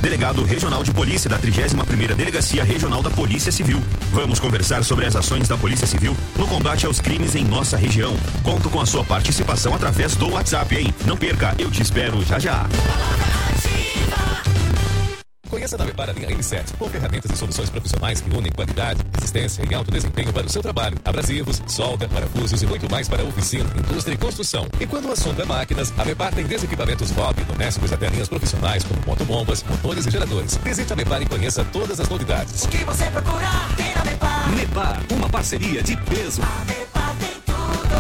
delegado regional de polícia da 31ª Delegacia Regional da Polícia Civil. Vamos conversar sobre as ações da Polícia Civil no combate aos crimes em nossa região. Conto com a sua participação através do WhatsApp, hein? Não perca, eu te espero já já. Conheça a Mepar a linha M7, com ferramentas e soluções profissionais que unem qualidade, resistência e alto desempenho para o seu trabalho. Abrasivos, solda, parafusos e muito mais para a oficina, indústria e construção. E quando o assunto é máquinas, a Mepar tem desde equipamentos hobby e domésticos até linhas profissionais como motobombas, motores e geradores. Visite a Mepar e conheça todas as novidades. O que você procurar, tem na Mepar. Mepar, uma parceria de peso. A Mepar tem tudo.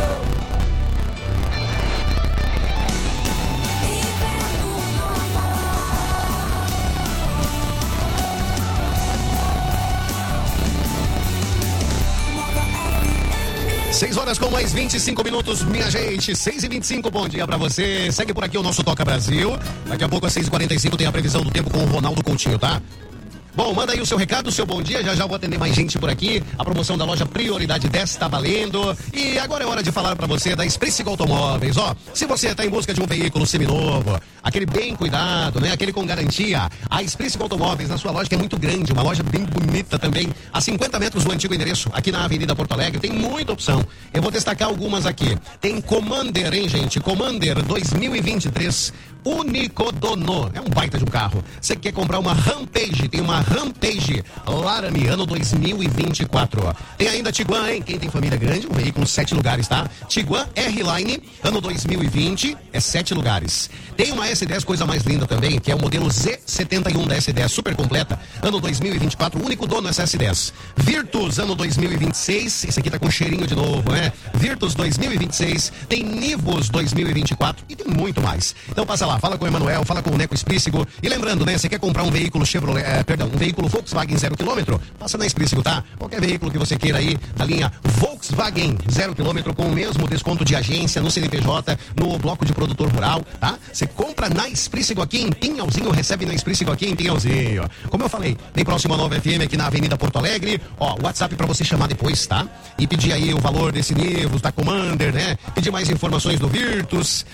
6 horas com mais 25 minutos, minha gente. 6h25, bom dia pra você. Segue por aqui o nosso Toca Brasil. Daqui a pouco às 6h45 tem a previsão do tempo com o Ronaldo Coutinho, tá? Bom, manda aí o seu recado, o seu bom dia. Já vou atender mais gente por aqui. A promoção da loja Prioridade 10 tá valendo. E agora é hora de falar pra você da Expressigo Automóveis. Ó, se você tá em busca de um veículo seminovo, aquele bem cuidado, né? Aquele com garantia, a Expressigo Automóveis na sua loja, que é muito grande, uma loja bem bonita também, a 50 metros do antigo endereço, aqui na Avenida Porto Alegre, tem muita opção. Eu vou destacar algumas aqui. Tem Commander, hein, gente? Commander 2023. Único dono, é um baita de um carro. Você quer comprar uma Rampage, tem uma Rampage Laramie, ano 2024. Tem ainda Tiguan, hein? Quem tem família grande, um veículo 7 lugares, tá? Tiguan R-Line, ano 2020, é 7 lugares. Tem uma S10, coisa mais linda também, que é o modelo Z71 da S10, super completa, ano 2024, único dono essa S10. Virtus, ano 2026, esse aqui tá com cheirinho de novo, né? Virtus 2026, tem Nivus 2024 e tem muito mais. Então passa lá, fala com o Emanuel, fala com o Neco Explícigo. E lembrando, né, você quer comprar um veículo Chevrolet, um veículo Volkswagen 0 km, passa na Explícigo, tá? Qualquer veículo que você queira aí, da linha Volkswagen 0 km, com o mesmo desconto de agência no CNPJ, no bloco de produtor rural, tá? Você compra na Explícigo aqui em Pinhalzinho, recebe na Explícigo aqui em Pinhalzinho. Como eu falei, bem próximo à Nova FM aqui na Avenida Porto Alegre. Ó, WhatsApp pra você chamar depois, tá? E pedir aí o valor desse Nivus, da Commander, né? Pedir mais informações do Virtus,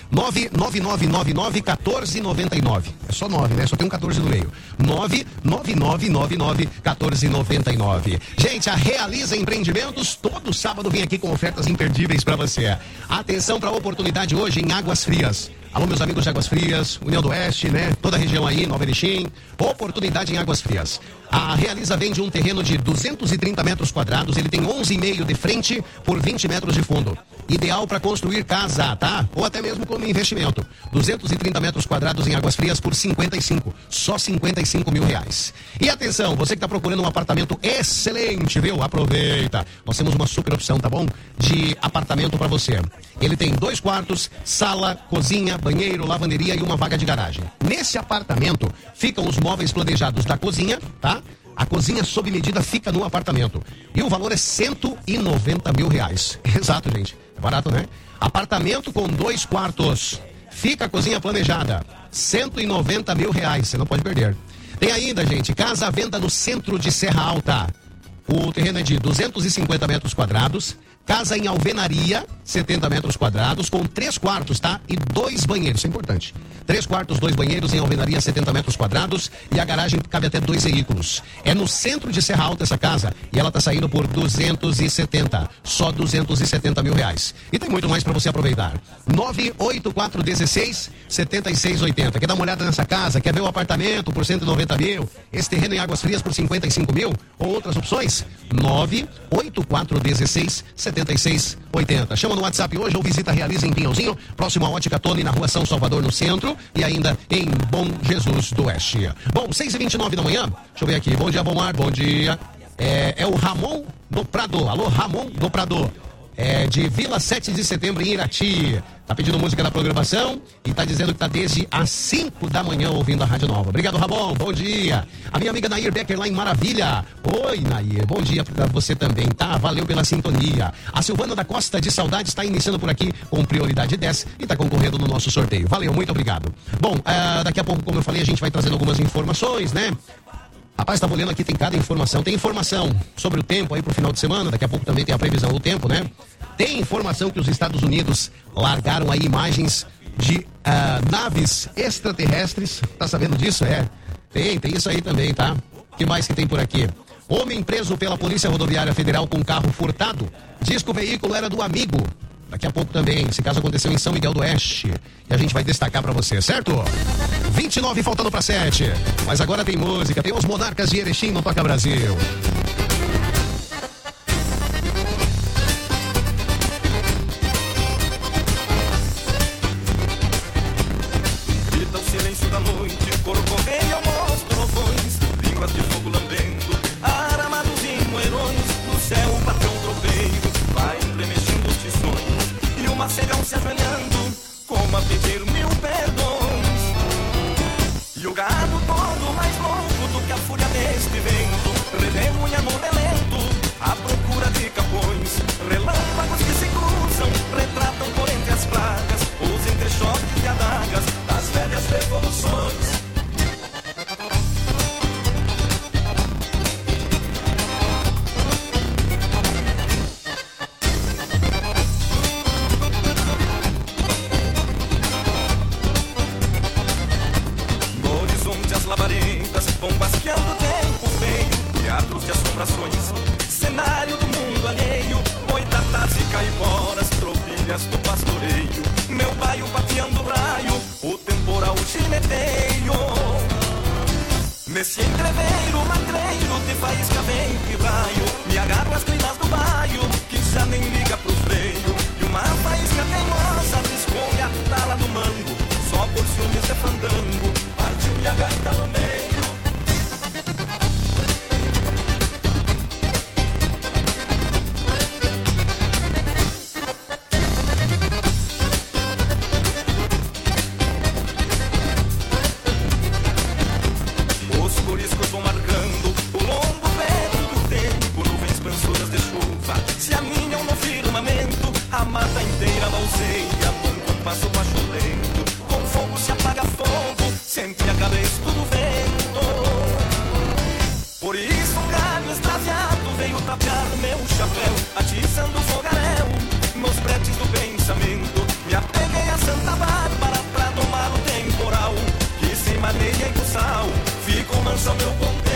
99999-1499. É só 9, né? Só tem um 14 no meio. 99999-1499. Gente, a Realiza Empreendimentos, todo sábado vem aqui com ofertas imperdíveis pra você. Atenção pra oportunidade hoje em Águas Frias. Alô, meus amigos de Águas Frias, União do Oeste, né? Toda a região aí, Nova Erechim. Oportunidade em Águas Frias. A Realiza vende um terreno de 230 metros quadrados. Ele tem 11,5 de frente por 20 metros de fundo. Ideal para construir casa, tá? Ou até mesmo como investimento. 230 metros quadrados em Águas Frias por 55. Só 55 mil reais. E atenção, você que está procurando um apartamento excelente, viu? Aproveita. Nós temos uma super opção, tá bom? De apartamento para você. Ele tem 2 quartos, sala, cozinha, banheiro, lavanderia e uma vaga de garagem. Nesse apartamento ficam os móveis planejados da cozinha, tá? A cozinha sob medida fica no apartamento. E o valor é 190 mil reais. Exato, gente. É barato, né? Apartamento com 2 quartos. Fica a cozinha planejada. 190 mil reais. Você não pode perder. Tem ainda, gente, casa à venda no centro de Serra Alta. O terreno é de 250 metros quadrados. Casa em alvenaria, 70 metros quadrados, com 3 quartos, tá? E 2 banheiros, isso é importante. 3 quartos, 2 banheiros em alvenaria, 70 metros quadrados, e a garagem cabe até 2 veículos. É no centro de Serra Alta essa casa, e ela tá saindo por 270, só 270 mil reais. E tem muito mais para você aproveitar. 98416-7680. Quer dar uma olhada nessa casa? Quer ver o apartamento por 190 mil? Esse terreno em Águas Frias por 55 mil? Ou outras opções? 98416-7680. Chama no WhatsApp hoje ou visita Realiza em Pinhalzinho, próximo à Ótica Tony, na rua São Salvador, no centro, e ainda em Bom Jesus do Oeste. Bom, 6h29 da manhã, deixa eu ver aqui. Bom dia, Bomar, bom dia. É o Ramon do Prado. Alô, Ramon do Prado. É de Vila 7 de Setembro, em Irati. Tá pedindo música na programação e tá dizendo que tá desde as 5 da manhã ouvindo a Rádio Nova. Obrigado, Ramon. Bom dia. A minha amiga Nair Becker lá em Maravilha. Oi, Nair. Bom dia pra você também, tá? Valeu pela sintonia. A Silvana da Costa de Saudade está iniciando por aqui com prioridade 10 e tá concorrendo no nosso sorteio. Valeu, muito obrigado. Bom, daqui a pouco, como eu falei, a gente vai trazendo algumas informações, né? Rapaz, estava olhando aqui, tem cada informação. Tem informação sobre o tempo aí pro final de semana. Daqui a pouco também tem a previsão do tempo, né? Tem informação que os Estados Unidos largaram aí imagens de naves extraterrestres. Tá sabendo disso? Tem isso aí também, tá? O que mais que tem por aqui? Homem preso pela Polícia Rodoviária Federal com carro furtado. Diz que o veículo era do amigo. Daqui a pouco também. Esse caso aconteceu em São Miguel do Oeste. E a gente vai destacar pra você, certo? 29 faltando pra 7. Mas agora tem música. Tem os Monarcas de Erechim no Toca Brasil. Grita o silêncio da noite, corcoveia aos trovões, línguas de fogo lambendo, armados e moerões, no céu o patrão tropeiro vai remexendo os tições, e o macegão se ajoelhando, como a pedir 1000 perdões. E o gado todo mais louco do que a fúria deste vento, redemoinha no relento, à procura de capões, relâmpagos que se cruzam, retratam por entre as pragas, os entrechoques de adagas das velhas revoluções. No horizonte as labaredas vão basqueando o tempo feio, teatros de assombrações, cenário do mundo alheio, boitatas e caiporas, tropilhas do pastoreio, meu baio pateando raio, o temporal chineteio. Nesse entreveiro magreiro de faísca vem que raio, me agarro às crinas do baio, que já nem liga pro freio, e uma faísca teimosa desconha a tala do mango, só por ciúmes é fandango, partiu-me a gaita no meio. Os coriscos vão marcando o longo velho do tempo, nuvens pançudas de chuva se aninham no firmamento, a mata inteira balseia num compasso pacholento, com fogo se apaga fogo, sempre a cabeça do vento. Por isso um galho extraviado veio tapear meu chapéu, atiçando o fogaréu nos bretes do pensamento. Me apeguei a Santa Bárbara pra domar o temporal, que se maneia em sal, ficou manso meu contento.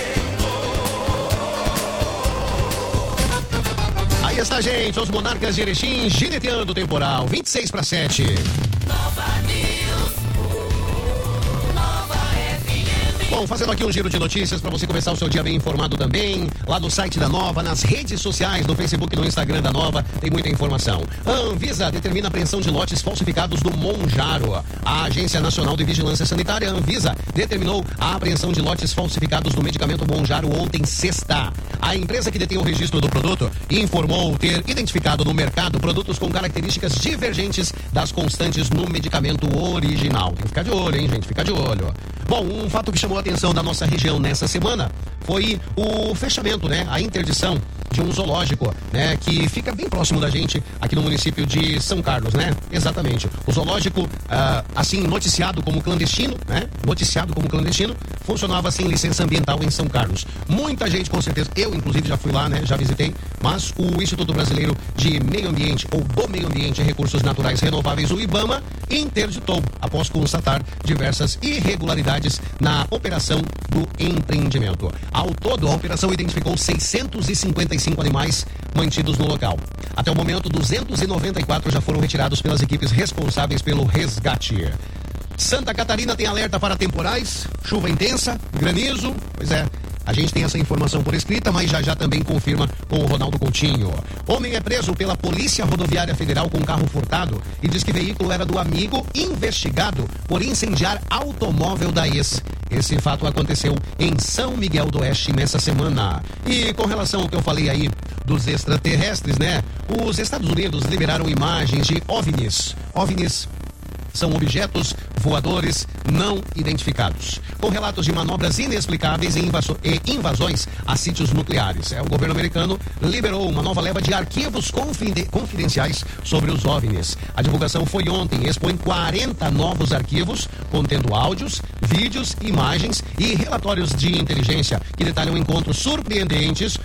Aí está, gente. Os Monarcas de Erechim gineteando o temporal. 26 para 7. Bom, fazendo aqui um giro de notícias para você começar o seu dia bem informado também. Lá no site da Nova, nas redes sociais, no Facebook e no Instagram da Nova, tem muita informação. A Anvisa determina a apreensão de lotes falsificados do Monjaro. A Agência Nacional de Vigilância Sanitária, Anvisa, determinou a apreensão de lotes falsificados do medicamento Monjaro ontem, sexta. A empresa que detém o registro do produto informou ter identificado no mercado produtos com características divergentes das constantes no medicamento original. Tem que ficar de olho, hein, gente? Fica de olho. Bom, um fato que chamou a atenção da nossa região nessa semana foi o fechamento, né? A interdição de um zoológico, né? Que fica bem próximo da gente aqui no município de São Carlos, né? Exatamente. O zoológico, assim, noticiado como clandestino, né? Noticiado como clandestino, funcionava sem licença ambiental em São Carlos. Muita gente, com certeza, eu inclusive já fui lá, né? Já visitei, mas o Instituto Brasileiro de Meio Ambiente, ou do Meio Ambiente e Recursos Naturais Renováveis, o IBAMA, interditou após constatar diversas irregularidades na operação do empreendimento. Ao todo, a operação identificou 655 animais mantidos no local. Até o momento, 294 já foram retirados pelas equipes responsáveis pelo resgate. Santa Catarina tem alerta para temporais, chuva intensa, granizo. Pois é, a gente tem essa informação por escrita, mas já também confirma com o Ronaldo Coutinho. Homem é preso pela Polícia Rodoviária Federal com carro furtado e diz que veículo era do amigo, investigado por incendiar automóvel da ex. Esse fato aconteceu em São Miguel do Oeste nessa semana. E com relação ao que eu falei aí dos extraterrestres, né? Os Estados Unidos liberaram imagens de OVNIs. OVNIs são objetos voadores não identificados, com relatos de manobras inexplicáveis e invasões a sítios nucleares. O governo americano liberou uma nova leva de arquivos confidenciais sobre os OVNIs. A divulgação foi ontem e expõe 40 novos arquivos contendo áudios, vídeos, imagens e relatórios de inteligência que detalham encontros surpreendentes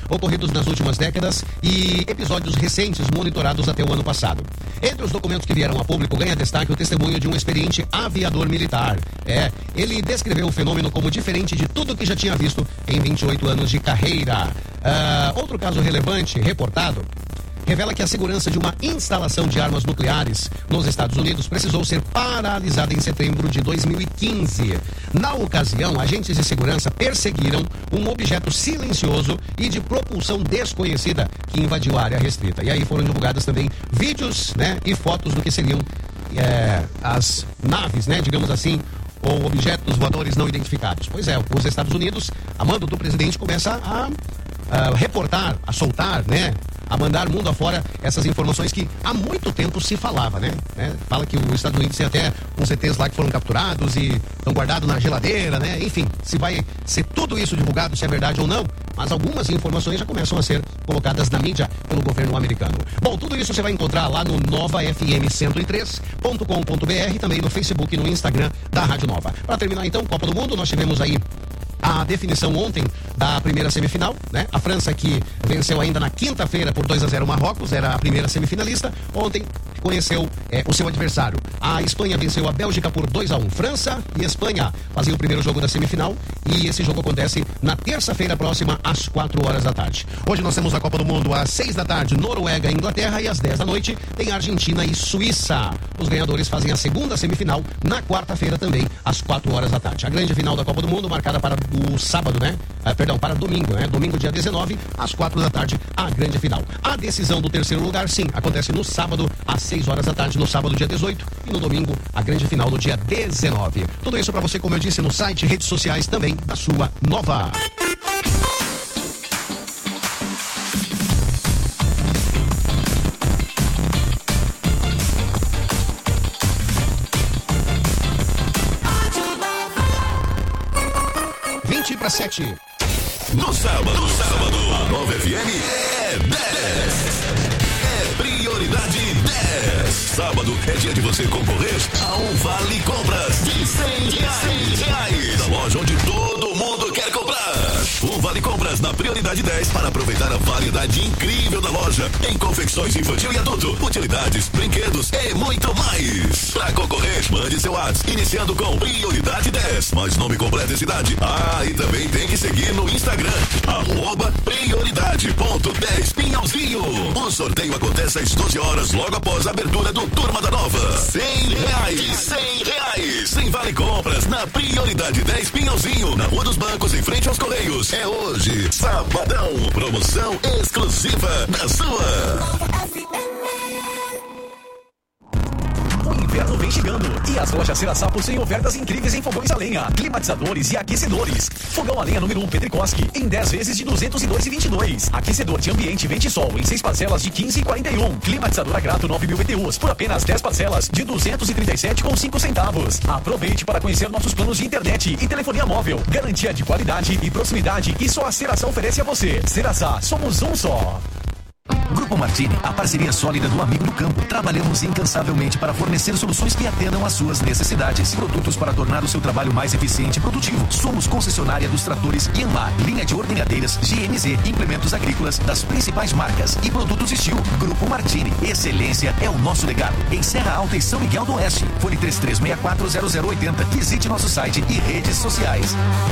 ocorridos nas últimas décadas e episódios recentes monitorados até o ano passado. Entre os documentos que vieram a público, ganha destaque o testemunho de um experiente aviador militar. Ele descreveu o fenômeno como diferente de tudo que já tinha visto em 28 anos de carreira. Outro caso relevante, reportado, revela que a segurança de uma instalação de armas nucleares nos Estados Unidos precisou ser paralisada em setembro de 2015. Na ocasião, agentes de segurança perseguiram um objeto silencioso e de propulsão desconhecida que invadiu a área restrita. E aí foram divulgadas também vídeos, né, e fotos do que seriam as naves, né, digamos assim, ou objetos voadores não identificados. Pois é, os Estados Unidos, a mando do presidente, começa a reportar, a soltar, né, a mandar mundo afora essas informações que há muito tempo se falava, né? Fala que os Estados Unidos tem até uns ETs lá que foram capturados e estão guardados na geladeira, né? Enfim, se vai ser tudo isso divulgado, se é verdade ou não, mas algumas informações já começam a ser colocadas na mídia pelo governo americano. Bom, tudo isso você vai encontrar lá no novafm103.com.br, também no Facebook e no Instagram da Rádio Nova. Para terminar então, Copa do Mundo, nós tivemos aí a definição ontem da primeira semifinal, né? A França, que venceu ainda na quinta-feira por 2-0 o Marrocos, era a primeira semifinalista. Ontem conheceu o seu adversário. A Espanha venceu a Bélgica por 2-1. França e Espanha faziam o primeiro jogo da semifinal e esse jogo acontece na terça-feira próxima às 4 da tarde. Hoje nós temos a Copa do Mundo às 6 da tarde, Noruega e Inglaterra, e às 10 da noite tem Argentina e Suíça. Os ganhadores fazem a segunda semifinal na quarta-feira também às 4 da tarde. A grande final da Copa do Mundo marcada para o sábado, né? Para domingo, né? Domingo, dia 19, às 4 da tarde, a grande final. A decisão do terceiro lugar, sim, acontece no sábado, às 6 da tarde, no sábado, dia 18, e no domingo, a grande final no dia 19. Tudo isso para você, como eu disse, no site, redes sociais também da sua Nova. Para 7. No sábado, a Nova FM é 10. É prioridade 10. Sábado é dia de você concorrer a um vale compras de R$100. Da loja onde todo mundo quer comprar. Um vale compras na prioridade 10 para aproveitar a variedade incrível da loja em confecções infantil e adulto, utilidades, brinquedos e muito mais. Para concorrer, mande seu WhatsApp iniciando com prioridade 10, mais nome completo e cidade. E também tem que seguir no Instagram, @prioridade.10 Pinhalzinho. O sorteio acontece às 12 horas, logo após a abertura do Turma da Nova. R$100. Sem vale compras na prioridade 10 Pinhalzinho, na Rua dos Bancos, em frente aos Correios. É hoje, sabadão, promoção exclusiva da sua. O inverno vem chegando e as lojas Ceraçá possuem ofertas incríveis em fogões a lenha, climatizadores e aquecedores. Fogão a lenha número 1 Petrikoski em 10 vezes de 202,22. Aquecedor de ambiente Ventisol em 6 parcelas de 15,41. Climatizador a Grato 9.000 BTUs por apenas 10 parcelas de 237,5 centavos. Aproveite para conhecer nossos planos de internet e telefonia móvel. Garantia de qualidade e proximidade e só a Ceraçá oferece a você. Ceraçá, somos um só. Grupo Martini, a parceria sólida do amigo do campo. Trabalhamos incansavelmente para fornecer soluções que atendam às suas necessidades. Produtos para tornar o seu trabalho mais eficiente e produtivo. Somos concessionária dos tratores Yanmar, linha de ordenhadeiras GMZ, implementos agrícolas das principais marcas e produtos Steel. Grupo Martini, excelência é o nosso legado. Em Serra Alta e São Miguel do Oeste. Fone 33640080. Visite nosso site e redes sociais.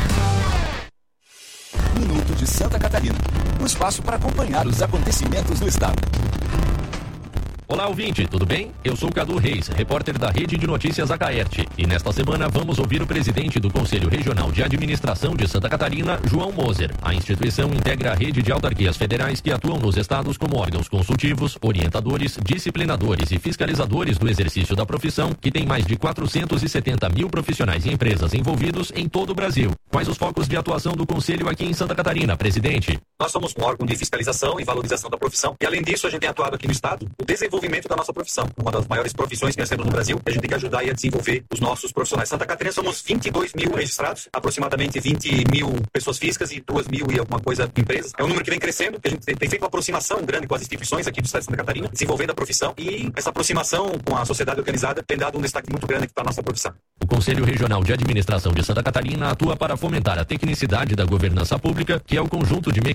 Minuto de Santa Catarina, um espaço para acompanhar os acontecimentos do estado. Olá, ouvinte, tudo bem? Eu sou Cadu Reis, repórter da Rede de Notícias Acaerte. E nesta semana vamos ouvir o presidente do Conselho Regional de Administração de Santa Catarina, João Moser. A instituição integra a rede de autarquias federais que atuam nos estados como órgãos consultivos, orientadores, disciplinadores e fiscalizadores do exercício da profissão, que tem mais de 470 mil profissionais e empresas envolvidos em todo o Brasil. Quais os focos de atuação do Conselho aqui em Santa Catarina, presidente? Nós somos um órgão de fiscalização e valorização da profissão. E além disso, a gente tem atuado aqui no estado o desenvolvimento da nossa profissão. Uma das maiores profissões que nós temos no Brasil. A gente tem que ajudar a desenvolver os nossos profissionais. Santa Catarina somos 22 mil registrados, aproximadamente 20 mil pessoas físicas e 2 mil e alguma coisa empresas. É um número que vem crescendo, que a gente tem feito uma aproximação grande com as instituições aqui do estado de Santa Catarina, desenvolvendo a profissão, e essa aproximação com a sociedade organizada tem dado um destaque muito grande para a nossa profissão. O Conselho Regional de Administração de Santa Catarina atua para fomentar a tecnicidade da governança pública, que é o conjunto de mecanismos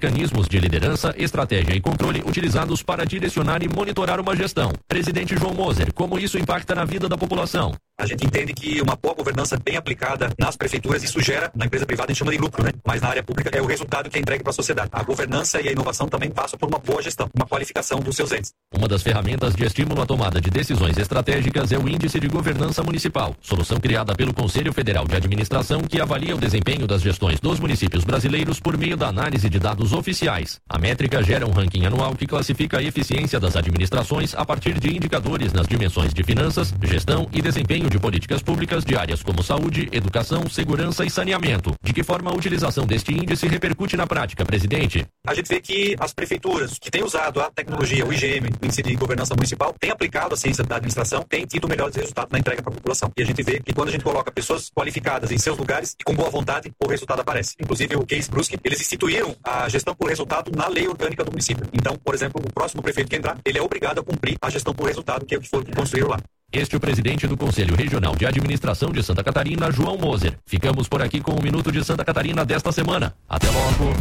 mecanismos de liderança, estratégia e controle utilizados para direcionar e monitorar uma gestão. Presidente João Moser, como isso impacta na vida da população? A gente entende que uma boa governança bem aplicada nas prefeituras, isso gera, na empresa privada a gente chama de lucro, né? Mas na área pública é o resultado que é entregue para a sociedade. A governança e a inovação também passam por uma boa gestão, uma qualificação dos seus entes. Uma das ferramentas de estímulo à tomada de decisões estratégicas é o Índice de Governança Municipal, solução criada pelo Conselho Federal de Administração que avalia o desempenho das gestões dos municípios brasileiros por meio da análise de dados oficiais. A métrica gera um ranking anual que classifica a eficiência das administrações a partir de indicadores nas dimensões de finanças, gestão e desempenho de políticas públicas de áreas como saúde, educação, segurança e saneamento. De que forma a utilização deste índice repercute na prática, presidente? A gente vê que as prefeituras que têm usado a tecnologia, o IGM, o Índice de Governança Municipal, têm aplicado a ciência da administração, têm tido melhores resultados na entrega para a população. E a gente vê que quando a gente coloca pessoas qualificadas em seus lugares e com boa vontade, o resultado aparece. Inclusive o Case Brusque, eles instituíram a gestão por resultado na lei orgânica do município. Então, por exemplo, o próximo prefeito que entrar, ele é obrigado a cumprir a gestão por resultado, que é o que foi construído lá. Este é o presidente do Conselho Regional de Administração de Santa Catarina, João Moser. Ficamos por aqui com o Minuto de Santa Catarina desta semana. Até logo.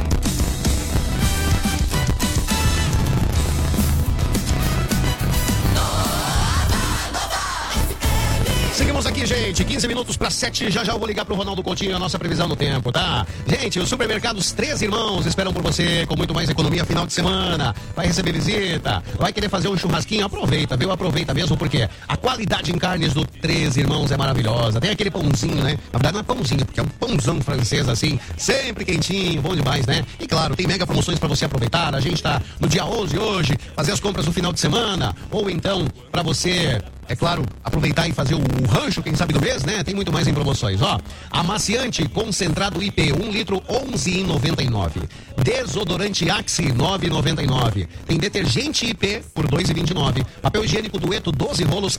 Seguimos aqui, gente. 15 minutos para 7. Já eu vou ligar pro Ronaldo Coutinho a nossa previsão do tempo, tá? Gente, os supermercados Três Irmãos esperam por você com muito mais economia final de semana. Vai receber visita, vai querer fazer um churrasquinho? Aproveita, viu? Aproveita mesmo, porque a qualidade em carnes do Três Irmãos é maravilhosa. Tem aquele pãozinho, né? Na verdade não é pãozinho, porque é um pãozão francês assim, sempre quentinho, bom demais, né? E claro, tem mega promoções para você aproveitar. A gente tá no dia 11 hoje, fazer as compras no final de semana, ou então para você, é claro, aproveitar e fazer o rancho, quem sabe do mês, né? Tem muito mais em promoções, ó. Amaciante concentrado IP, 1 litro, 11,99. Desodorante Axe, 9,99. Tem detergente IP por 2,29. Papel higiênico Dueto, 12 rolos,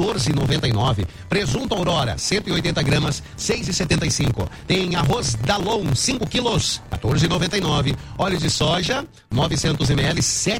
14,99. Presunto Aurora, 180 gramas, 6,75. Tem arroz Dalon, 5 quilos, 14,99. Óleo de soja, 900 ml,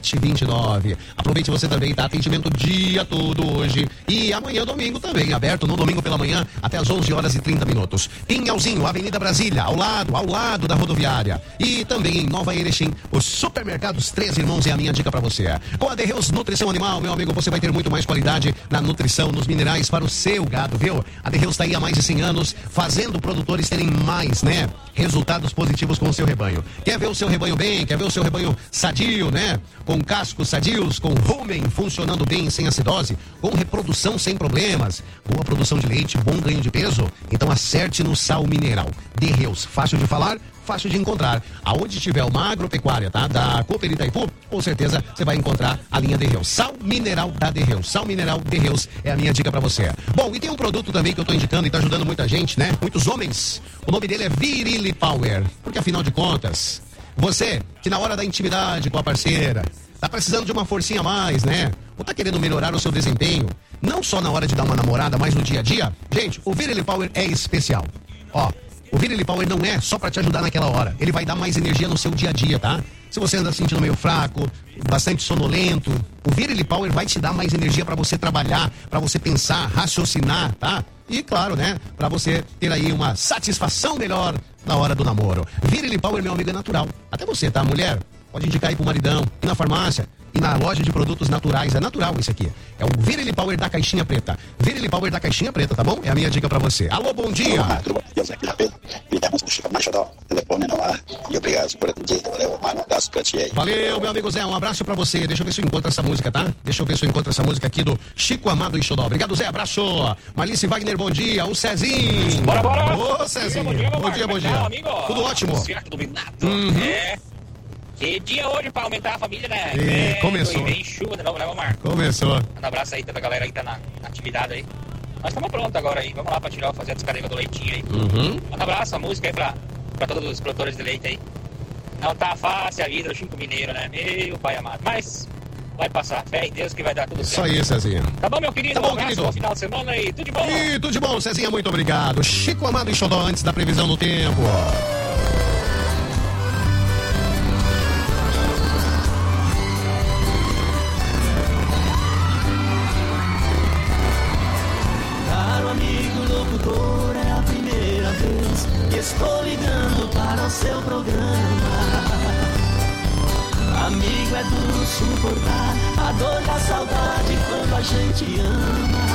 7,29. Aproveite você também, tá? Atendimento o dia todo hoje. E amanhã, domingo, também, aberto no domingo pela manhã, até às 11 horas e 30 minutos. Pinhalzinho, Avenida Brasília, ao lado da rodoviária. E também em Nova Erechim, os supermercados Três Irmãos é a minha dica pra você. Com a Derreus Nutrição Animal, meu amigo, você vai ter muito mais qualidade na nutrição, nos minerais para o seu gado, viu? A Derreus tá aí há mais de 100 anos, fazendo produtores terem mais, né? Resultados positivos com o seu rebanho. Quer ver o seu rebanho bem? Quer ver o seu rebanho sadio, né? Com cascos sadios, com rumen funcionando bem, sem acidose, com reprodução sem problemas, boa produção de leite, bom ganho de peso? Então acerte no sal mineral. Derreus, fácil de falar, fácil de encontrar. Aonde tiver uma agropecuária, tá? Da Cooper Itaipu, com certeza você vai encontrar a linha Derreus. Sal mineral da Derreus. Sal mineral Derreus é a minha dica pra você. Bom, e tem um produto também que eu tô indicando e tá ajudando muita gente, né? Muitos homens. O nome dele é Virilli Power. Porque afinal de contas, você que na hora da intimidade com a parceira tá precisando de uma forcinha a mais, né? Ou tá querendo melhorar o seu desempenho, não só na hora de dar uma namorada, mas no dia a dia? Gente, o Virilli Power é especial. Ó, o Virilli Power não é só pra te ajudar naquela hora. Ele vai dar mais energia no seu dia a dia, tá? Se você anda se sentindo meio fraco, bastante sonolento, o Virilli Power vai te dar mais energia pra você trabalhar, pra você pensar, raciocinar, tá? E claro, né? Pra você ter aí uma satisfação melhor na hora do namoro. Virilli Power, meu amigo, é natural. Até você, tá, mulher? Pode indicar aí pro maridão, e na farmácia, e na loja de produtos naturais. É natural isso aqui. É o Virilli Power da caixinha preta. Virilli Power da caixinha preta, tá bom? É a minha dica pra você. Alô, bom dia! Olá, tudo bom? Eu sou aqui na Pedro. Ligamos pro Chico Machadão. Telefone no ar. E obrigado por atender. Valeu, mano. Um abraço pra ti aí. Valeu, meu amigo Zé. Um abraço pra você. Deixa eu ver se eu encontro essa música, tá? Deixa eu ver se eu encontro essa música aqui do Chico Amado e Xodó. Obrigado, Zé. Abraço. Marlice Wagner, bom dia. O Cezinho. Bora. Ô, Cezinho. Bom dia. Tudo ótimo. Certo, dominado. Que dia hoje pra aumentar a família, né? Começou. E vem chuva de novo, né, Omar? Começou. Um abraço aí, toda a galera aí que tá na atividade aí. Nós estamos prontos agora aí. Vamos lá pra tirar, fazer a descarga do leitinho aí. Um abraço, a música aí pra todos os produtores de leite aí. Não tá fácil a vida do Chico Mineiro, né? Meu pai amado. Mas vai passar. Fé em Deus que vai dar tudo certo. Isso aí, Cezinha. Tá bom, meu querido? Tá bom, um abraço, querido. bom final de semana e tudo de bom. E tudo de bom, Cezinha. Muito obrigado. Chico Amado e Xodó antes da previsão do tempo. Caro amigo locutor, é a primeira vez que estou ligando para o seu programa. Amigo é duro suportar a dor da saudade quando a gente ama.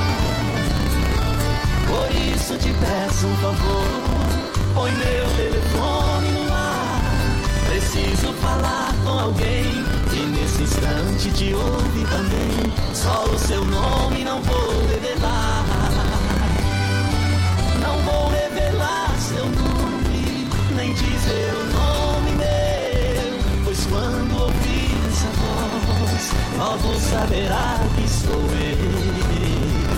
Por isso te peço um favor, põe meu telefone no ar. Preciso falar com alguém e nesse instante te ouve também. Só o seu nome não vou revelar. Não vou revelar seu nome, nem dizer o nome meu, pois quando ouvir essa voz, logo saberá que sou eu.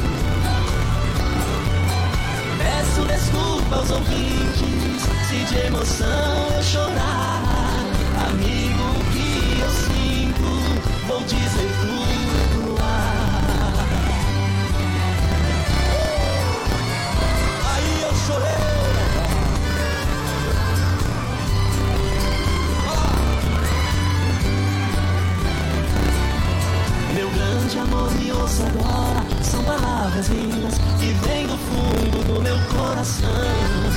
Peço desculpa aos ouvintes, se de emoção eu chorar. Amigo, o que eu sinto, vou dizer tudo no ar. Aí eu chorei. Meu grande amor, me ouça agora. São palavras lindas que vêm do fundo do meu coração.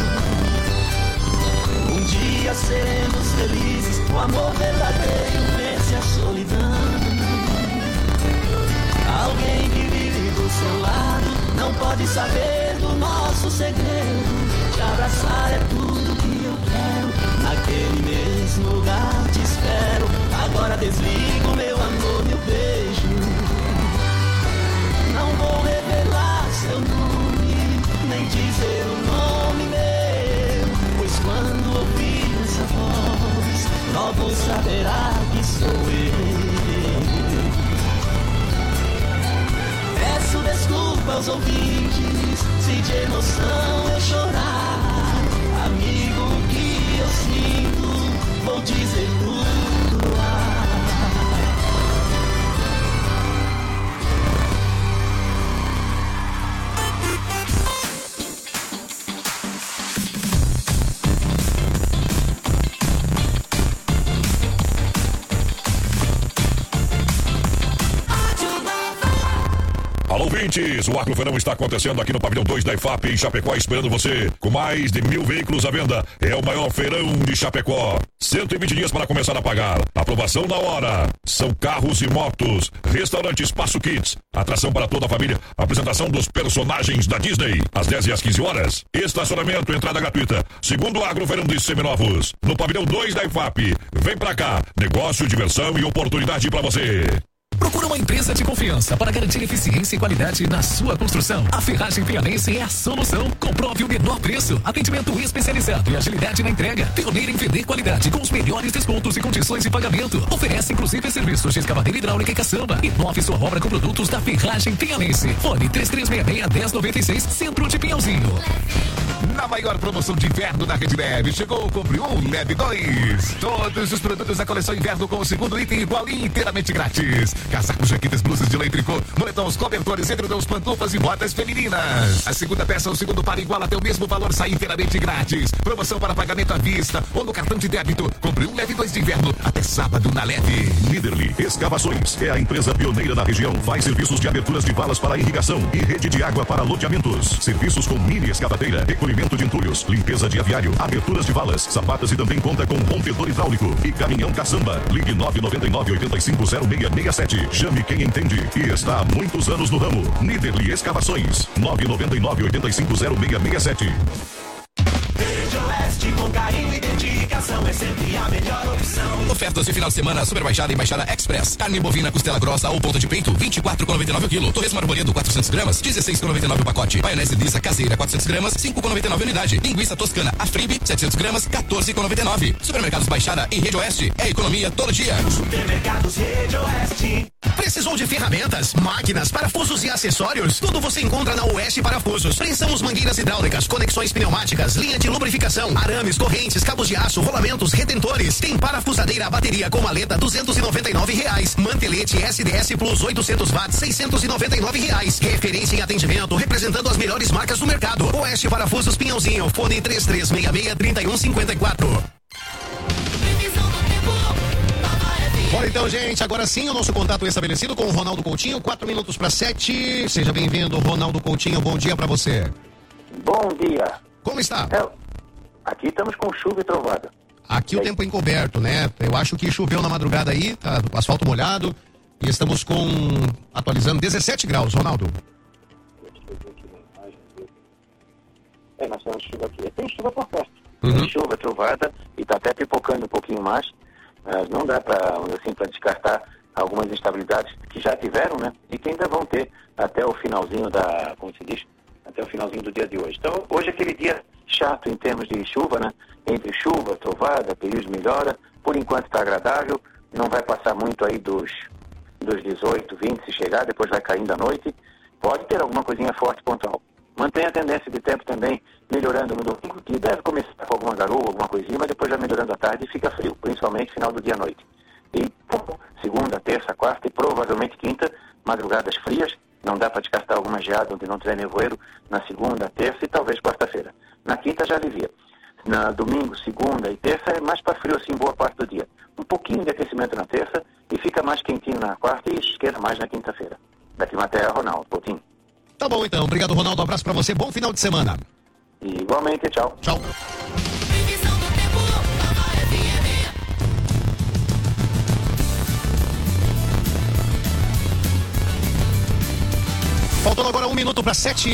Um dia seremos felizes, o amor verdadeiro vence a solidão. Alguém que vive do seu lado não pode saber do nosso segredo. Te abraçar é tudo que eu quero, naquele mesmo lugar te espero. Agora desligo meu amor, meu beijo. Não vou revelar seu nome, nem dizer o nome meu, pois quando ouvir essa voz, logo saberá que sou eu. Peço desculpa aos ouvintes, se de emoção eu chorar. Amigo, o que eu sinto, vou dizer tudo no ar. Alô, ouvintes! O Agroverão está acontecendo aqui no Pavilhão 2 da IFAP em Chapecó, esperando você. Com mais de 1.000 veículos à venda, é o maior feirão de Chapecó. 120 dias para começar a pagar. Aprovação na hora. São carros e motos. Restaurante Espaço Kids. Atração para toda a família. Apresentação dos personagens da Disney. Às 10 e às 15 horas. Estacionamento, entrada gratuita. Segundo Agroverão de Seminovos. No Pavilhão 2 da IFAP. Vem pra cá. Negócio, diversão e oportunidade para você. Procura uma empresa de confiança para garantir eficiência e qualidade na sua construção. A Ferragem Pianense é a solução. Comprove o menor preço, atendimento especializado e agilidade na entrega. Pioneira em vender qualidade com os melhores descontos e condições de pagamento. Oferece inclusive serviços de escavadeira hidráulica e caçamba. Inove sua obra com produtos da Ferragem Pianense. Fone 3366-1096, Centro de Pinhalzinho. Na maior promoção de inverno da Rede Leve, chegou o Compre 1, Leve 2. Todos os produtos da coleção inverno com o segundo item igual e inteiramente grátis. Casacos, jaquetas, blusas de lã e tricô, moletons, cobertores, edredons, pantufas e botas femininas. A segunda peça, o segundo par igual até o mesmo valor, sai inteiramente grátis. Promoção para pagamento à vista ou no cartão de débito. Compre 1, Leve 2 de inverno até sábado na Leve. Niederli Escavações é a empresa pioneira na região. Faz serviços de aberturas de valas para irrigação e rede de água para loteamentos. Serviços com mini escavadeira, recolhimento de entulhos, limpeza de aviário, aberturas de valas, sapatas e também conta com rompedor hidráulico e caminhão caçamba. Ligue 999-850667. Chame quem entende e está há muitos anos no ramo. Niederli Escavações. 999-850667. Rede Oeste, com carinho e dedicação, é sempre a melhor opção. Ofertas de final de semana, Super Baixada e Baixada Express. Carne bovina, costela grossa ou ponta de peito, 24,99 o quilo. Torresmo arboredo, 400 gramas, 16,99 o pacote. Maionese lisa caseira, 400 gramas, 5,99 a unidade. Linguiça toscana, Afribe, 700 gramas, 14,99. Supermercados Baixada e Rede Oeste. É economia todo dia. Supermercados Rede Oeste. Precisou de ferramentas, máquinas, parafusos e acessórios? Tudo você encontra na Oeste Parafusos. Prensamos mangueiras hidráulicas, conexões pneumáticas, linha de lubrificação, arames, correntes, cabos de aço, rolamentos, retentores. Tem parafusadeira a bateria com maleta, R$299. Mantelete SDS Plus 800 watts, R$699. Referência em atendimento, representando as melhores marcas do mercado. Oeste Parafusos Pinhalzinho, fone 3366-3154. Bora então, gente, agora sim o nosso contato é estabelecido com o Ronaldo Coutinho, 4 minutos para 7. Seja bem-vindo, Ronaldo Coutinho, bom dia para você. Bom dia. Como está? Aqui estamos com chuva e trovada. Aqui o tempo é encoberto, né? Eu acho que choveu na madrugada aí, tá, o asfalto molhado, e estamos atualizando 17 graus, Ronaldo. Nós temos chuva aqui. Tem chuva por perto. Tem chuva, trovada, e está até pipocando um pouquinho mais. Mas não dá para descartar algumas instabilidades que já tiveram, né? E que ainda vão ter até o finalzinho até o finalzinho do dia de hoje. Então, hoje é aquele dia chato em termos de chuva, né? Entre chuva, trovada, período de melhora. Por enquanto está agradável. Não vai passar muito aí dos 18, 20 se chegar, depois vai caindo à noite. Pode ter alguma coisinha forte pontual. Mantém a tendência de tempo também melhorando no domingo, que deve começar com alguma garoa, alguma coisinha, mas depois já melhorando à tarde e fica frio, principalmente final do dia à noite. E segunda, terça, quarta e provavelmente quinta, madrugadas frias, não dá para descartar alguma geada onde não tiver nevoeiro, na segunda, terça e talvez quarta-feira. Na quinta já alivia. Na domingo, segunda e terça é mais para frio assim boa parte do dia. Um pouquinho de aquecimento na terça e fica mais quentinho na quarta e esquenta mais na quinta-feira. Daqui Matéria, Ronaldo Coutinho. Tá bom então, obrigado Ronaldo, um abraço pra você, bom final de semana. E igualmente, tchau. Tchau. Faltando agora 1 minuto para 7.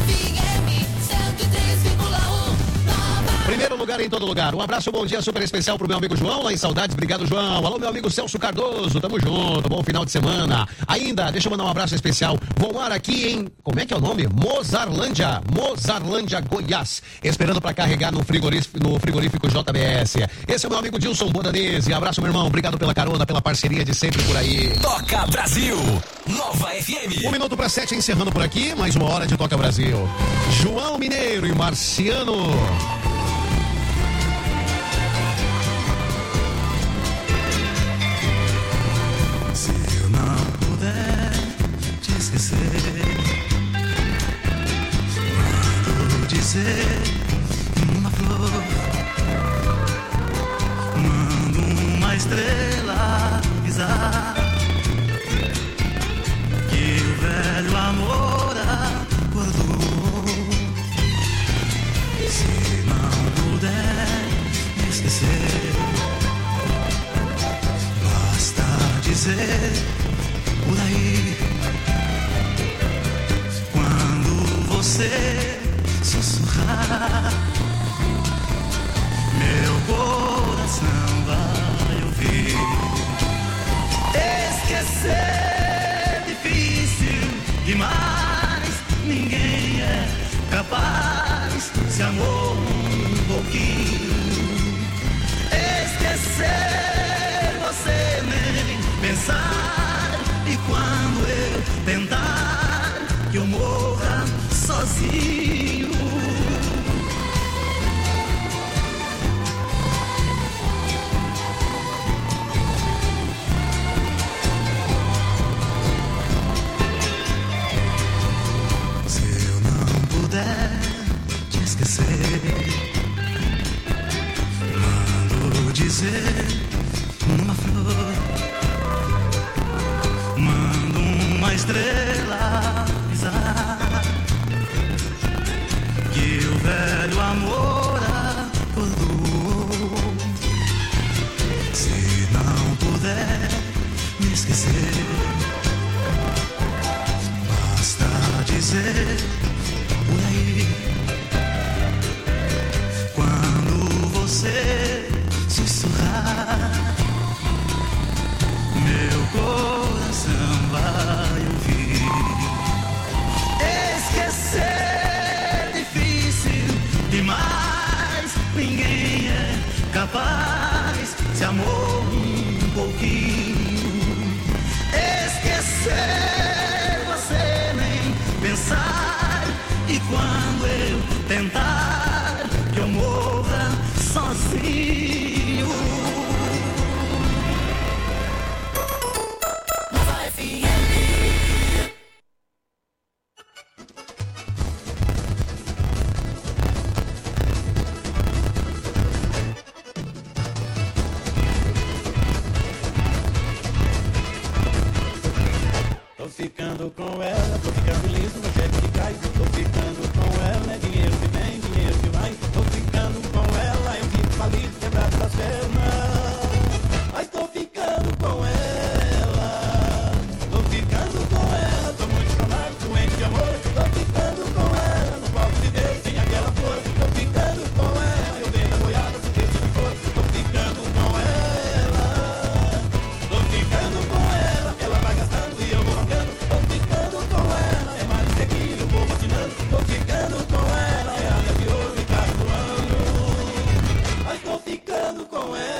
Primeiro lugar em todo lugar. Um abraço, bom dia super especial pro meu amigo João lá em Saudades. Obrigado, João. Alô, meu amigo Celso Cardoso. Tamo junto. Bom final de semana. Ainda, deixa eu mandar um abraço especial. Vou ar aqui em, como é que é o nome? Mozarlândia, Goiás. Esperando para carregar no frigorífico JBS. Esse é o meu amigo Dilson Bodanese. Abraço, meu irmão. Obrigado pela carona, pela parceria de sempre por aí. Toca Brasil. Nova FM. 1 minuto para 7, encerrando por aqui. Mais uma hora de Toca Brasil. João Mineiro e Marciano. Mando dizer uma flor, mando uma estrela avisar que o velho amor acordou. Se não puder me esquecer, basta dizer por aí. Você sussurrar, meu coração vai ouvir. Esquecer é difícil demais, ninguém é capaz, se amor um pouquinho. Esquecer você nem pensar, e quando eu tentar que eu morra sozinho. Se eu não puder te esquecer, mando dizer uma flor, mando uma estrela avisar que o velho amor acordou. Se não puder me esquecer, basta dizer por aí. Quando você sussurrar, meu coração vai ouvir. Esquecer demais, ninguém é capaz, se amor um pouquinho. Esquecer você nem pensar, e quando eu tentar que eu morra sozinho. Nova FM. Ficando com ela, tô ficando liso no cheque que cai. Tô ficando com ela, é dinheiro que vem, dinheiro que vai. Tô ficando com ela, eu fico falido, quebrado. quebrado das pernas. Mas tô ficando com ela. Tô ficando com ela. Tô muito chamado, doente de amor. Tô ficando com ela. Não posso viver sem aquela flor. Tô ficando com ela. Eu vendo a boiada, se deixa de flor. Tô ficando com ela. Tô ficando com ela. Ela vai gastando e eu vou roncando. Tô ficando com ela. É mais seguido, eu vou vacinando. Tô ficando com ela. É a de ouro e tá voando. Mas tô ficando com ela.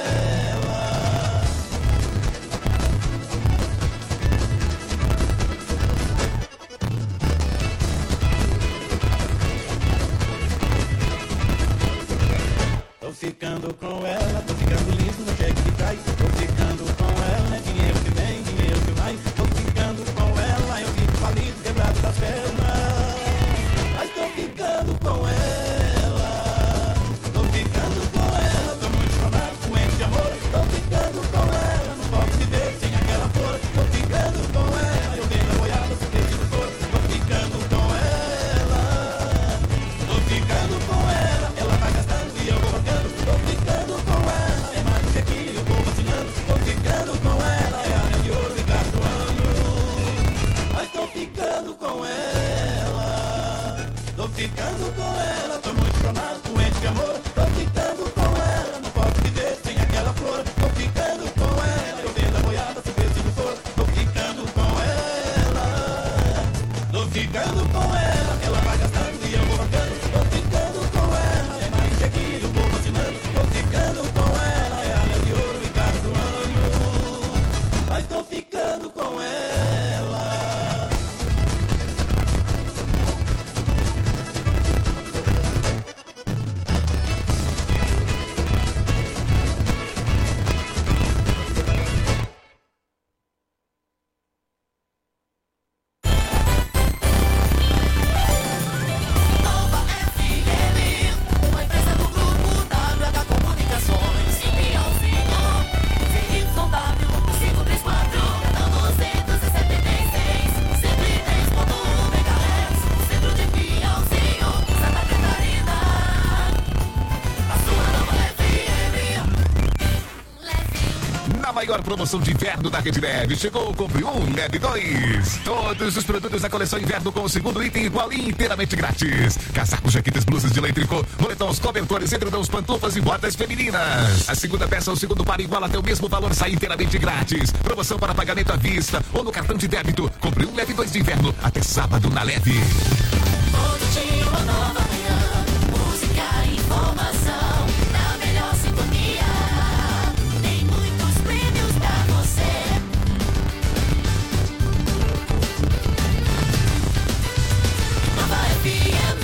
Tô ficando com ela, tô ficando lindo no cheque que cai. Tô ficando com ela, é dinheiro que vem, dinheiro que vai. Tô ficando com ela, eu fico falido, quebrado das pernas. Mas tô ficando com ela. Tô ficando com ela, tô muito chamado, doente de amor. Tô ficando com ela, não posso viver sem aquela flor. Tô ficando com ela, eu vendo a boiada, se deixa de flor. Tô ficando com ela. Tô ficando com ela, ela vai gastando e eu vou roncando. Tô ficando com ela, é mais do que aqui, eu vou vacinando. Tô ficando com ela, é a de ouro e tá doando. Mas tô ficando com ela. Tô ficando com ela, tô muito chamado, doente de amor. Tô ficando com ela, não posso viver sem aquela flor. Tô ficando com ela, eu vendo a boiada, se vê se não for. Tô ficando com ela. Tô ficando com ela, ela vai gastando e eu vou roncando. Tô ficando com ela, é mais que aqui, eu vou vacinando. Tô ficando com ela, é a de ouro e tá doando. Mas tô ficando com ela. Nova FM, uma empresa do grupo WH Comunicações. Em Pinhãozinho, ZYW 534, canal 276, 103.1 MHz, centro de Pinhãozinho, Santa Catarina. A sua Nova FM. Na maior promoção de inverno da Rede Leve, chegou o Compre Um, Leve 2. Todos os produtos da coleção inverno com o segundo item igual e inteiramente grátis. Casacos, jaquetas, blusas de lã e tricô, moletons, cobertores, edredons, pantufas e botas femininas. A segunda peça, o segundo par igual até o mesmo valor, sai inteiramente grátis. Promoção para pagamento à vista ou no cartão de débito. Compre Um, Leve 2 de inverno até sábado na Leve. Todo dia uma nova manhã, música e informação, na melhor sintonia. Tem muitos prêmios pra você. Nova FM.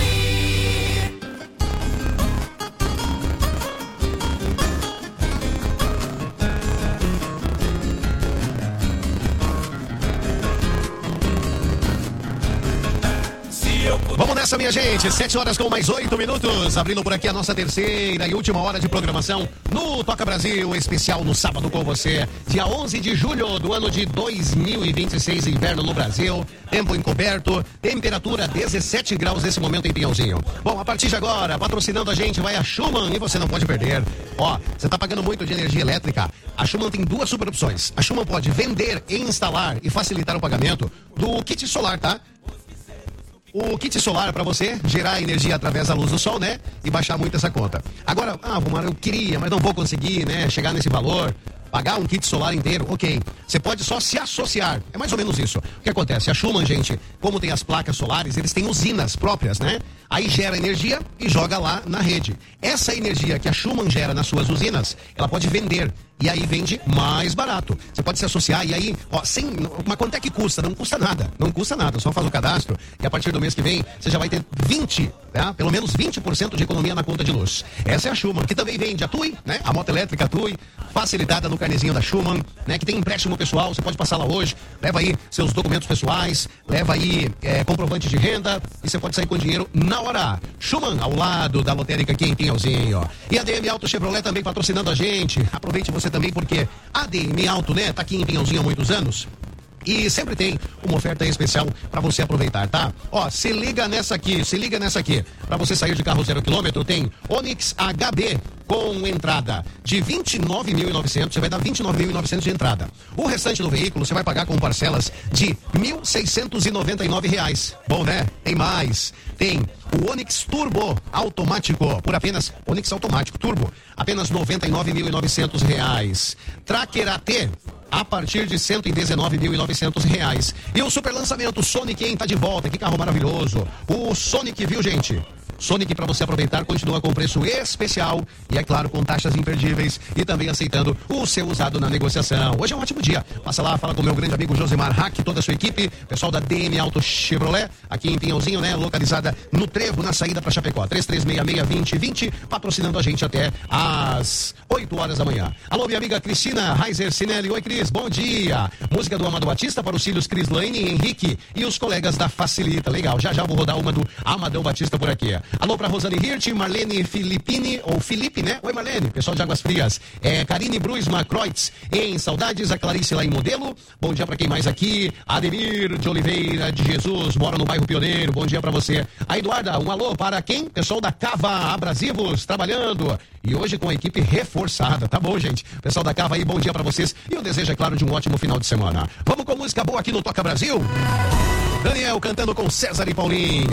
Vamos nessa, minha gente. 7 horas com mais 8 minutos. Abrindo por aqui a nossa terceira e última hora de programação no Toca Brasil, especial no sábado com você. Dia 11 de julho do ano de 2026, inverno no Brasil. Tempo encoberto, temperatura 17 graus nesse momento em Pinhãozinho. Bom, a partir de agora, patrocinando a gente, vai a Schumann e você não pode perder. Ó, você tá pagando muito de energia elétrica. A Schumann tem duas super opções. A Schumann pode vender, instalar e facilitar o pagamento do kit solar, tá? O kit solar para você gerar energia através da luz do sol, né? E baixar muito essa conta. Agora, Vomar, eu queria, mas não vou conseguir, né? Chegar nesse valor. Pagar um kit solar inteiro, ok. Você pode só se associar. É mais ou menos isso. O que acontece? A Schumann, gente, como tem as placas solares, eles têm usinas próprias, né? Aí gera energia e joga lá na rede. Essa energia que a Schumann gera nas suas usinas, ela pode vender. E aí vende mais barato. Você pode se associar e aí, mas quanto é que custa? Não custa nada. Não custa nada. Só faz o cadastro e a partir do mês que vem você já vai ter 20, tá? Pelo menos 20% de economia na conta de luz. Essa é a Schumann, que também vende a TUI, né? A moto elétrica TUI, facilitada no carnezinho da Schumann, né? Que tem empréstimo pessoal, você pode passar lá hoje, leva aí seus documentos pessoais, leva aí comprovante de renda e você pode sair com dinheiro na hora. Schumann, ao lado da lotérica aqui em Pinhãozinho. E a DM Auto Chevrolet também patrocinando a gente. Aproveite você também, porque a DM Auto, né, tá aqui em Pinhãozinho há muitos anos. E sempre tem uma oferta especial para você aproveitar, tá? Ó, se liga nessa aqui. Para você sair de carro 0 km, tem Onix HB com entrada de 29.900, você vai dar 29.900 de entrada. O restante do veículo você vai pagar com parcelas de R$1.699. Bom, né? Tem mais. Tem o Onix Turbo automático por apenas Onix automático Turbo, apenas R$99.900. Tracker AT a partir de R$119.900. E o super lançamento Sonic tá de volta. Que carro maravilhoso. O Sonic, viu, gente? Sonic, para você aproveitar, continua com preço especial e, é claro, com taxas imperdíveis e também aceitando o seu usado na negociação. Hoje é um ótimo dia. Passa lá, fala com o meu grande amigo Josemar Hack, toda a sua equipe, pessoal da DM Auto Chevrolet, aqui em Pinhãozinho, né? Localizada no Trevo, na saída para Chapecó. 3366-2020, patrocinando a gente até às 8 horas da manhã. Alô, minha amiga Cristina Reiser Sinelli. Oi, Cris, bom dia. Música do Amado Batista para os filhos Cris Lane e Henrique e os colegas da Facilita. Legal, já vou rodar uma do Amadão Batista por aqui. Alô pra Rosane Hirt, Marlene Filipine, ou Felipe, né? Oi, Marlene, pessoal de Águas Frias. Karine Bruisma Kreutz, em Saudades, a Clarice lá em Modelo. Bom dia pra quem mais aqui? Ademir de Oliveira de Jesus, mora no bairro Pioneiro. Bom dia pra você. A Eduarda, um alô para quem? Pessoal da Cava Abrasivos, trabalhando. E hoje com a equipe reforçada. Tá bom, gente? Pessoal da Cava aí, bom dia pra vocês. E eu desejo, é claro, de um ótimo final de semana. Vamos com música boa aqui no Toca Brasil? Daniel cantando com César e Paulinho.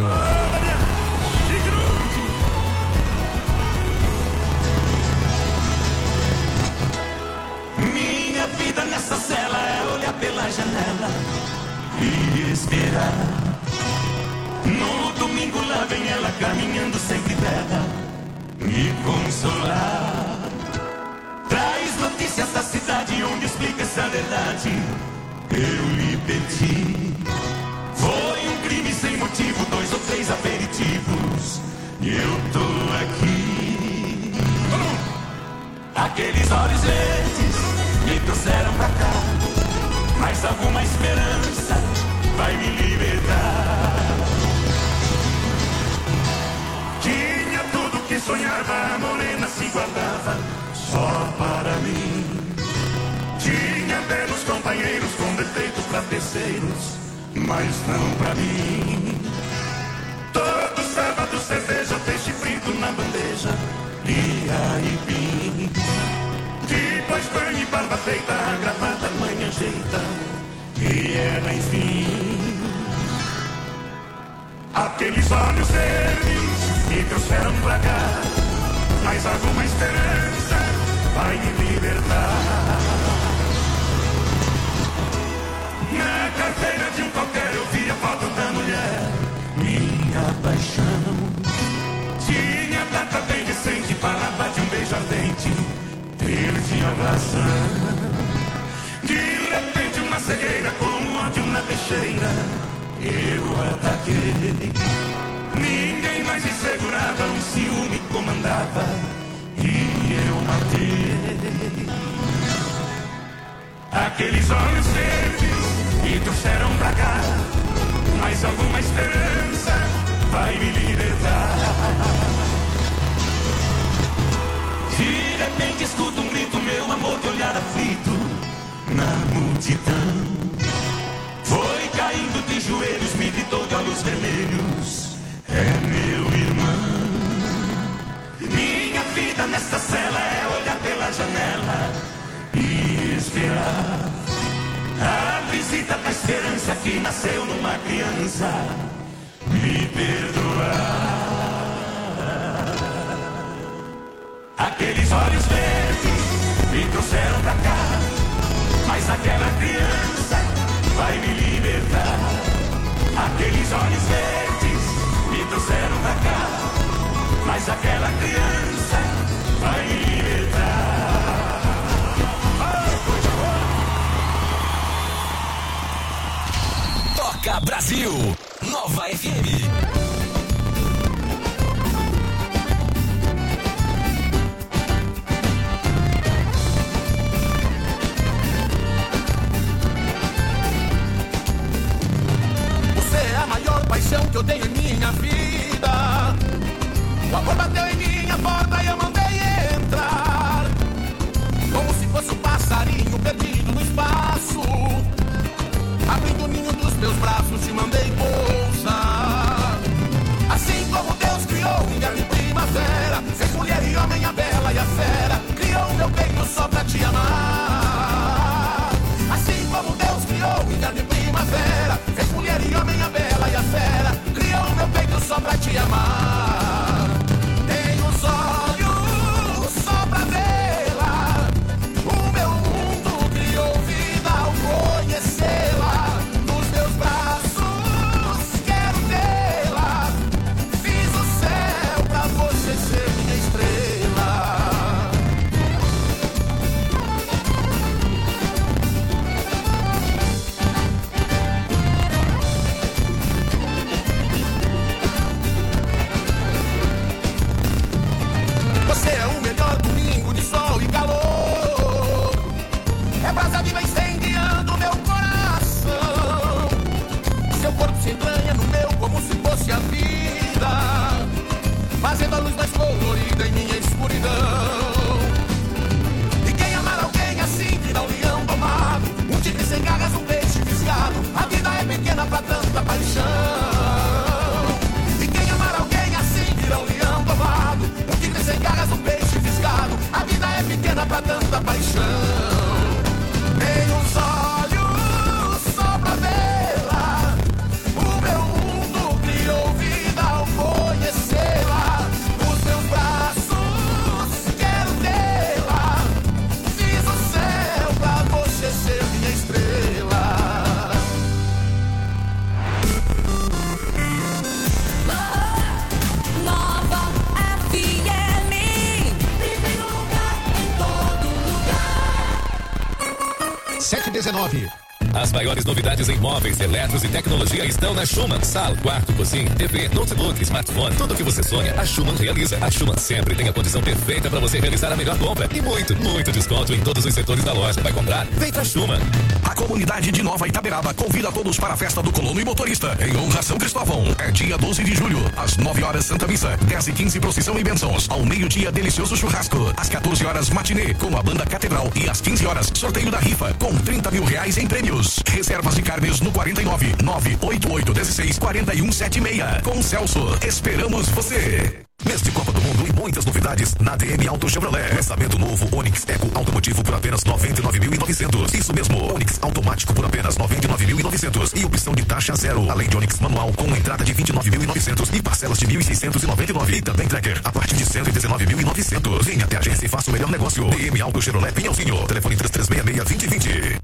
Minha vida nessa cela é olhar pela janela e esperar. No domingo lá vem ela caminhando sempre dela, me consolar. Traz notícias da cidade onde explica essa verdade. Eu lhe pedi. Foi um crime sem motivo, 2 ou 3 aperitivos e eu tô aqui. Aqueles olhos verdes me trouxeram pra cá, mas alguma esperança vai me libertar. Tinha tudo que sonhava, a morena se guardava só para mim. Tinha belos companheiros com defeitos pra terceiros, mas não pra mim. Todo sábado cerveja, peixe frito na bandeja e aipim. Depois banho e barba feita, a gravata mãe ajeita e ela enfim. Aqueles olhos verdes me trouxeram pra cá, mas alguma esperança vai me libertar. Na carteira de um qualquer eu vi a foto da mulher, minha paixão. Tinha data bem recente, falava de um beijo ardente, perdi a razão. De repente uma cegueira com um ódio na peixeira, eu ataquei. Ninguém mais me segurava, um ciúme comandava e eu matei. Aqueles olhos verdes me trouxeram pra cá, mas alguma esperança vai me libertar. De repente escuto um grito, meu amor de olhar aflito na multidão. Foi caindo de joelhos, me gritou de olhos vermelhos, é meu irmão. Minha vida nesta cela é olhar pela janela e esperar a visita da esperança que nasceu numa criança me perdoar. Aqueles olhos verdes me trouxeram pra cá, mas aquela criança vai me libertar. Aqueles olhos verdes me trouxeram pra cá, mas aquela criança vai me libertar. Toca Brasil, Nova FM. Paixão que eu tenho em minha vida. O amor bateu em minha porta e eu mandei entrar, como se fosse um passarinho perdido no espaço. da paixão. Tenho os olhos só pra vê-la. O meu mundo criou vida ao conhecê-la. Os meus braços quero tê-la. Fiz o céu pra você ser minha estrela. Nova FM, primeiro lugar em todo lugar. 7h19. As maiores novidades em móveis, eletros e tecnologia estão na Schumann. Sala, quarto, cozinha, TV, notebook, smartphone, tudo o que você sonha, a Schumann realiza. A Schumann sempre tem a condição perfeita para você realizar a melhor compra e muito, muito desconto em todos os setores da loja. Vai comprar? Vem pra Schumann. A comunidade de Nova Itaberaba convida todos para a festa do colono e motorista, em honra a São Cristóvão. É dia 12 de julho, às 9 horas Santa Missa, 10h15 procissão e bênçãos. Ao meio-dia, delicioso churrasco. Às 14 horas, matinê, com a banda Catedral. E às 15 horas, sorteio da rifa, com 30 mil reais em prêmios. Reservas de carnes no 49 988 16 41 76. Com Celso, esperamos você. Mês de Copa do Mundo e muitas novidades na DM Auto Chevrolet. Lançamento novo Onix Eco automotivo por apenas 99.900. Isso mesmo, Onix automático por apenas 99.900 e opção de taxa zero. Além de Onix manual com entrada de 29.900 e parcelas de 1.699. E também Tracker a partir de 119.900. Venha até a agência e faça o melhor negócio. DM Auto Chevrolet Pinhalzinho. Telefone 3366-2020.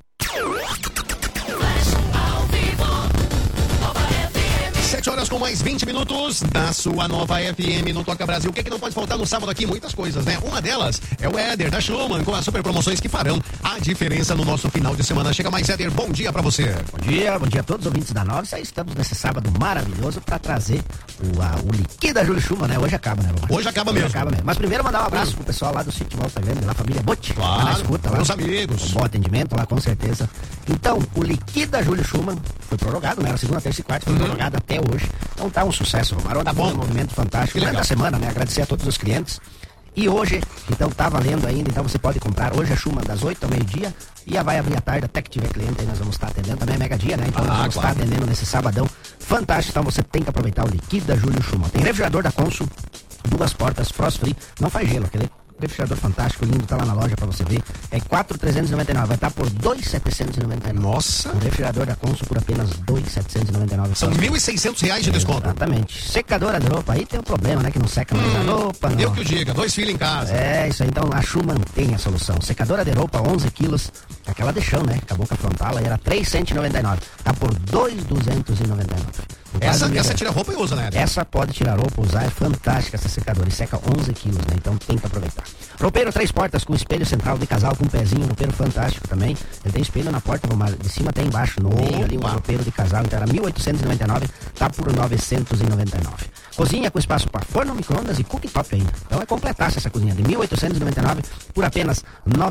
7 horas com mais 20 minutos na sua Nova FM no Toca Brasil. O que é que não pode faltar no sábado aqui? Muitas coisas, né? Uma delas é o Éder da Schumann com as super promoções que farão a diferença no nosso final de semana. Chega mais, Éder, bom dia pra você. Bom dia a todos os ouvintes da Nova. Aí estamos nesse sábado maravilhoso pra trazer o Liquida Júlio Schumann, né? Hoje acaba, né, Romar? Hoje acaba mesmo. Mas primeiro mandar um abraço pro pessoal lá do Sítio Volta Grande, lá, família Bote. Claro, na escuta, lá. Meus amigos. Um bom atendimento lá, com certeza. Então, o Liquida Júlio Schumann foi prorrogado, né? Era segunda, terça e quarta, foi prorrogado até hoje. Então tá um sucesso, Romar. Tá bom. Um movimento fantástico. Da semana, né? Agradecer a todos os clientes. E hoje, então tá valendo ainda, então você pode comprar hoje a Schumann das 8 ao meio-dia e vai abrir à tarde até que tiver cliente aí, nós vamos estar atendendo. Também é mega dia, né? Então nós vamos estar atendendo nesse sabadão fantástico. Então você tem que aproveitar o Liquida Júlio Schumann. Tem refrigerador da Consul, 2 portas, frost free, não faz gelo, aquele refrigerador fantástico, lindo, tá lá na loja pra você ver. É 4.399, vai estar por 2.799. Nossa! O refrigerador da Consul por apenas 2.799. São R$1.600 de desconto. Exatamente. Secadora de roupa, aí tem um problema, né? Que não seca mais a roupa. Não. Eu que o diga, 2 filhos em casa. É, isso aí. Então a Schumann tem a solução. Secadora de roupa, 11 quilos, aquela de chão, né? Com a boca frontal, aí era R$399. Tá por R$2.299. Essa tira roupa e usa, né? Essa pode tirar roupa, usar, é fantástica essa secadora. E seca 11 quilos, né? Então tem que aproveitar. Roupeiro 3 portas com espelho central de casal com pezinho, roupeiro fantástico também. Ele tem espelho na porta, de cima até embaixo, no meio ali, um roupeiro de casal. Então era 1.899, tá por 999. Cozinha com espaço para forno, micro-ondas e cooktop ainda. Então é completar essa cozinha de 1.899 por apenas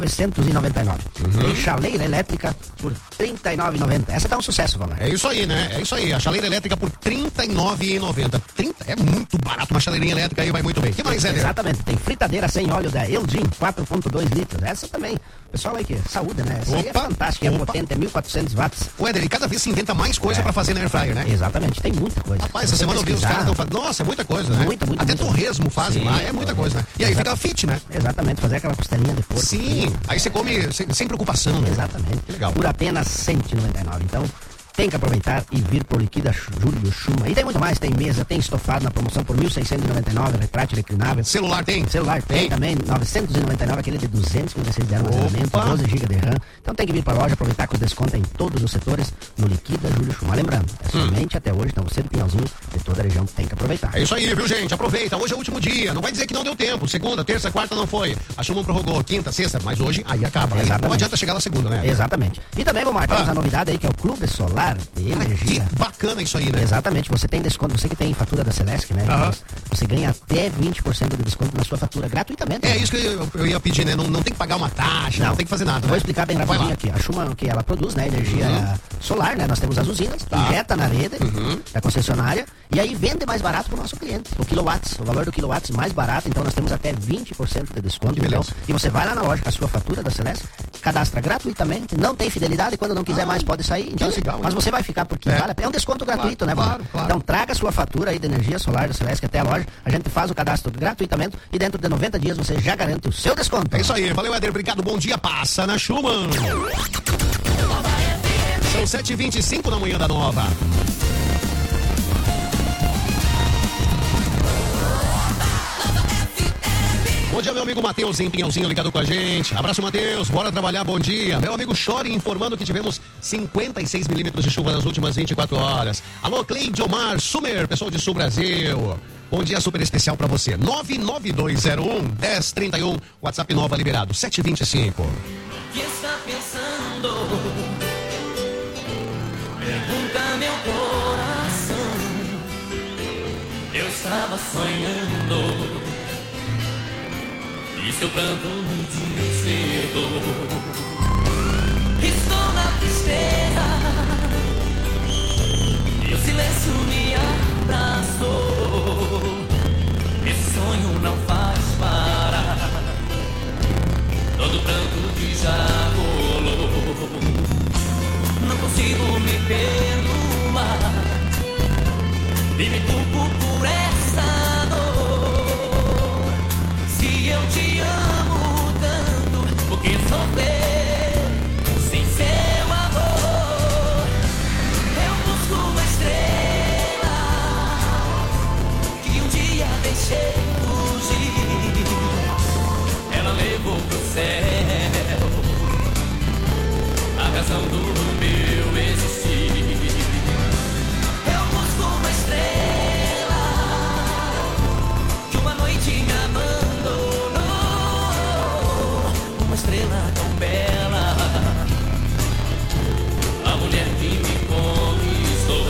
999. Tem chaleira elétrica por 39,90. Essa tá um sucesso, Valmar. É isso aí, né? É isso aí. A chaleira elétrica por 39,90. 30 é muito barato. Uma chaleirinha elétrica aí vai muito bem. O que mais, Éder? Exatamente. Tem fritadeira sem óleo da Elgin, 4,2 litros. Essa também. Pessoal aí que saúde, né? Essa aí é fantástica, é potente, é 1.400 watts. O Éder, e cada vez se inventa mais coisa pra fazer na Air Fryer, né? Exatamente, tem muita coisa. Rapaz, essa semana eu vi os caras estão fazendo. Nossa, é muita coisa, né? Até torresmo fazem lá, é muita coisa, né? E aí fica fit, né? Exatamente, fazer aquela costelinha de porco. Sim, aí você come sem preocupação, né? Exatamente. Que legal. Por apenas 199. Então, tem que aproveitar e vir por Liquida Júlio Schumann. E tem muito mais, tem mesa, tem estofado na promoção por 1.699, retrátil reclinável. Celular tem? Celular tem também, 999, aquele de 256 de armazenamento, 12 GB de RAM. Então tem que vir para a loja, aproveitar que o desconto é em todos os setores no Liquida Júlio Schumann. Lembrando, é somente até hoje, então você do Pinhalzinho, de toda a região, tem que aproveitar. É isso aí, viu, gente? Aproveita, hoje é o último dia, não vai dizer que não deu tempo. Segunda, terça, quarta não foi. A Schumann prorrogou, quinta, sexta, mas hoje aí acaba. Exatamente. Não adianta chegar na segunda, né? Exatamente. E também, vamos marcar a novidade aí, que é o Clube Solar de Energia. Que bacana isso aí, né? Exatamente, você tem desconto, você que tem fatura da Celesc, né? Você ganha até 20% de desconto na sua fatura gratuitamente. É isso que eu ia pedir, né? Não tem que pagar uma taxa, não tem que fazer nada. Vou explicar bem rapidinho aqui. A Schumann, que ela produz, né? Energia solar, né? Nós temos as usinas, injeta na rede da concessionária e aí vende mais barato para o nosso cliente. O valor do quilowatts mais barato, então nós temos até 20% de desconto. Então, e você vai lá na loja com a sua fatura da Celeste, cadastra gratuitamente, não tem fidelidade, quando não quiser mais pode sair. Então, legal, mas você vai ficar porque vale a pena. É um desconto gratuito, né, claro. Então traga sua fatura aí de energia solar da Celesc até a loja, a gente faz o cadastro gratuitamente e dentro de 90 dias você já garante o seu desconto. É isso aí, valeu, Éder, obrigado, bom dia, passa na Schumann. São 7h25 da manhã da Nova. Bom dia, meu amigo Matheus, em Pinhãozinho, ligado com a gente. Abraço, Matheus, bora trabalhar, bom dia. Meu amigo Chore informando que tivemos 56 milímetros de chuva nas últimas 24 horas. Alô, Cleide Omar Sumer, pessoal de Sul Brasil. Bom dia super especial pra você. 99201-1031, WhatsApp Nova liberado, 725. Que está pensando? Pergunta meu coração. Eu estava sonhando. E seu pranto me despertou. Estou na tristeza e o silêncio me abraçou. Esse sonho não faz parar todo pranto que já rolou. Não consigo me perdoar e me culpo por essa dor. Se eu te amo tanto, por que sofrer sem seu amor? Eu busco uma estrela que um dia deixei fugir. Ela levou pro céu a razão do meu existir. Eu busco uma estrela que uma noite me abandonou. Uma estrela tão bela, a mulher que me conquistou.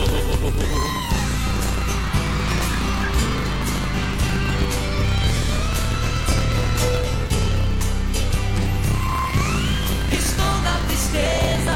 Estou na tristeza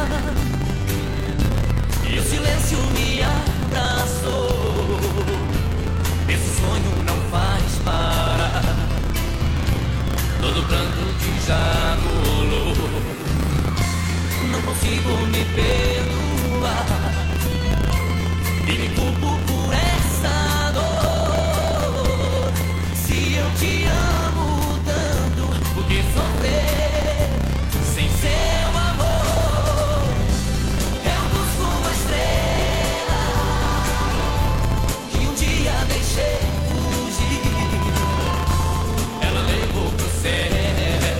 e o silêncio me abraçou. Esse sonho não faz parar todo pranto que já rolou. Não consigo me perdoar e me culpo por essa dor. Se eu te amo tanto, por que sofrer sem seu amor? Eu busco uma estrela que um dia deixei fugir. Ela levou pro céu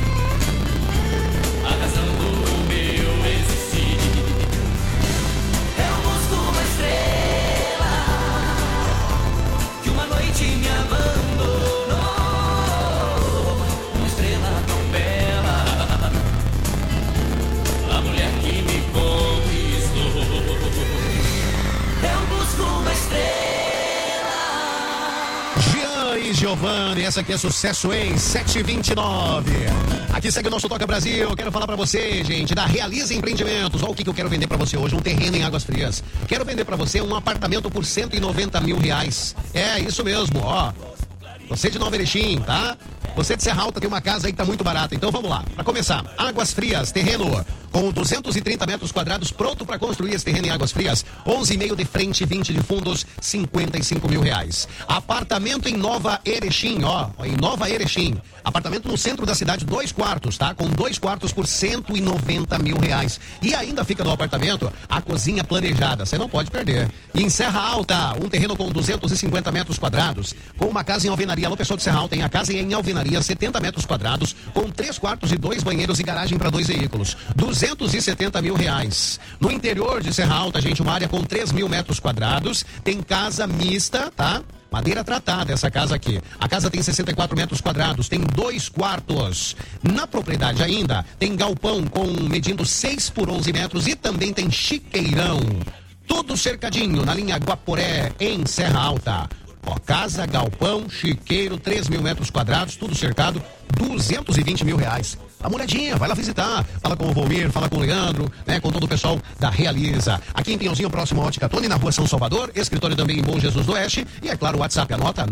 a razão do meu existir. Eu busco uma estrela que uma noite me abandonou. Uma estrela tão bela, a mulher que me conquistou. Eu busco uma estrela. Jean e Giovanni, essa aqui é sucesso em 729. Aqui segue o nosso Toca Brasil. Quero falar pra você, gente, da Realiza Empreendimentos. Olha o que eu quero vender pra você hoje, um terreno em Águas Frias. Quero vender pra você um apartamento por R$190 mil. É, isso mesmo, ó. Você de Nova Erechim, tá? Você de Serra Alta tem uma casa aí que tá muito barata. Então vamos lá. Pra começar, Águas Frias, terreno com 230 metros quadrados, pronto pra construir esse terreno em Águas Frias. 11,5 de frente, 20 de fundos, R$55 mil. Apartamento em Nova Erechim, ó. Em Nova Erechim. Apartamento no centro da cidade, 2 quartos, tá? Com 2 quartos por R$190 mil. E ainda fica no apartamento a cozinha planejada. Você não pode perder. E em Serra Alta, um terreno com 250 metros quadrados, com uma casa em alvenaria. Alô, pessoal de Serra Alta, tem a casa em alvenaria, 70 metros quadrados, com 3 quartos e 2 banheiros e garagem para 2 veículos. R$270 mil. No interior de Serra Alta, gente, uma área com 3 mil metros quadrados, tem casa mista, tá? Madeira tratada, essa casa aqui. A casa tem 64 metros quadrados, tem 2 quartos. Na propriedade ainda, tem galpão medindo 6 por 11 metros e também tem chiqueirão. Tudo cercadinho na linha Guaporé, em Serra Alta. Ó, casa, galpão, chiqueiro, 3 mil metros quadrados, tudo cercado, 220 mil reais. A moledinha, vai lá visitar, fala com o Volmir, fala com o Leandro, né, com todo o pessoal da Realiza. Aqui em Pinhãozinho, próximo à Ótica Tony, na rua São Salvador, escritório também em Bom Jesus do Oeste, e é claro, o WhatsApp, anota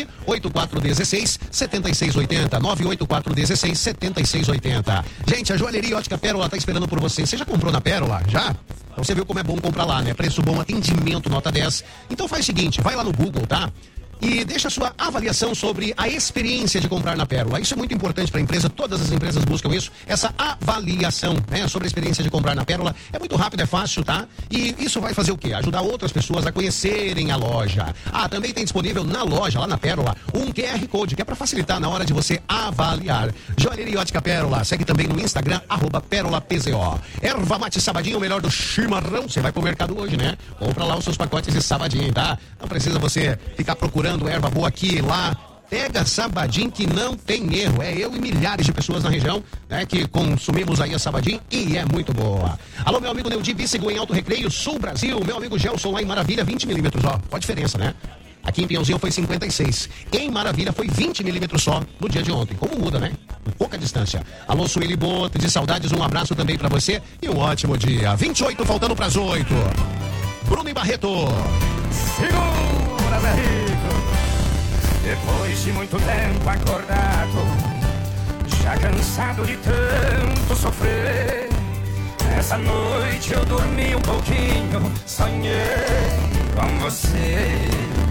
98416-7680, 98416-7680. Gente, a Joalheria Ótica Pérola tá esperando por você. Você já comprou na Pérola? Já? Então você viu como é bom comprar lá, né? Preço bom, atendimento, nota 10. Então faz o seguinte, vai lá no Google, tá? E deixa a sua avaliação sobre a experiência de comprar na Pérola. Isso é muito importante para a empresa, todas as empresas buscam isso, essa avaliação, né, sobre a experiência de comprar na Pérola. É muito rápido, é fácil, tá? E isso vai fazer o quê? Ajudar outras pessoas a conhecerem a loja. Ah, também tem disponível na loja, lá na Pérola, um QR Code, que é para facilitar na hora de você avaliar. Joalheria Ótica Pérola, segue também no Instagram, @PérolaPZO. Erva mate sabadinho, o melhor do chimarrão. Você vai pro mercado hoje, né? Compra lá os seus pacotes de sabadinho, tá? Não precisa você ficar procurando erva boa aqui e lá. Pega sabadinho que não tem erro. É eu e milhares de pessoas na região, né, que consumimos aí a sabadinho e é muito boa. Alô, meu amigo Neudi Píssego em Alto Recreio, Sul Brasil. Meu amigo Gelson lá em Maravilha, 20 milímetros, ó. Qual a diferença, né? Aqui em Pinhãozinho foi 56. Em Maravilha foi 20 milímetros só no dia de ontem. Como muda, né? Com pouca distância. Alô, Sueli Boto, de saudades, um abraço também pra você e um ótimo dia. 28, faltando pras 8. Bruno e Barreto. Segura, Zé Rico. Depois de muito tempo acordado, já cansado de tanto sofrer, essa noite eu dormi um pouquinho, sonhei com você.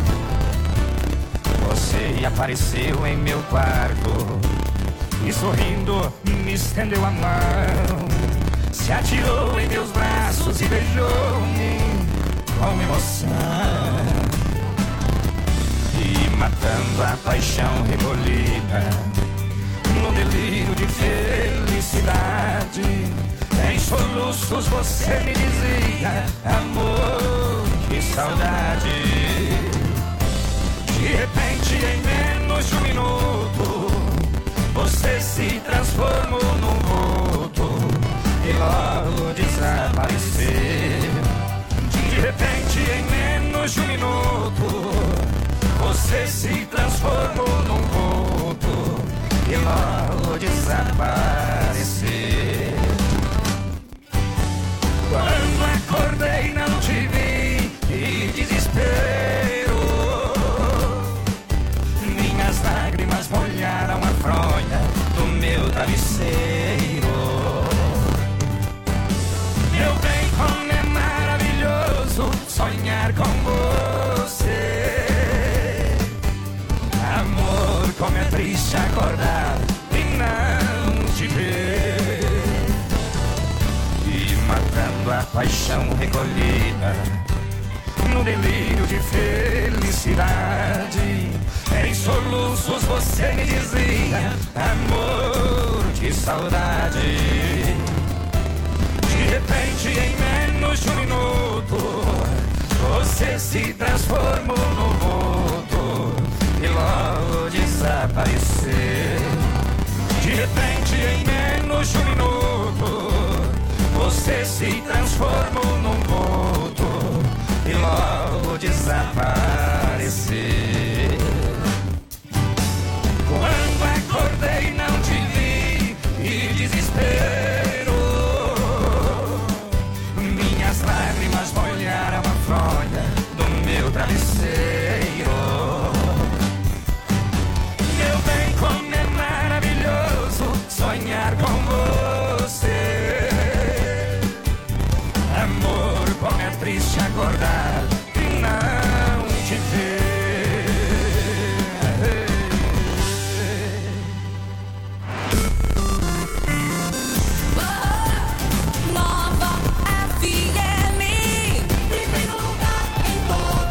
Você apareceu em meu quarto e sorrindo me estendeu a mão, se atirou em meus braços e beijou-me com emoção. E matando a paixão recolhida, no delírio de felicidade, em soluços você me dizia: amor, que saudade. De repente, em menos de um minuto, você se transformou num vulto e logo desapareceu. De repente, em menos de um minuto, você se transformou num vulto e logo desapareceu. Quando acordei não te vi e desespero, minhas lágrimas molharam a fronha do meu travesseiro. Meu bem, como é maravilhoso sonhar com você. Amor, como é triste acordar e não te ver. E matando a paixão recolhida, no delírio de felicidade, em soluços você me dizia: amor, que saudade. De repente, em menos de um minuto, você se transformou no vulto e logo desapareceu. De repente, em menos de um minuto, você se transformou num vulto e logo desapareceu. Quando acordei não te vi e desespero, minhas lágrimas molharam a fronha do meu travesseiro. Meu bem, como é maravilhoso sonhar com você. Amor, como é triste acordar e não te ver. Nova FM. Primeiro lugar em todo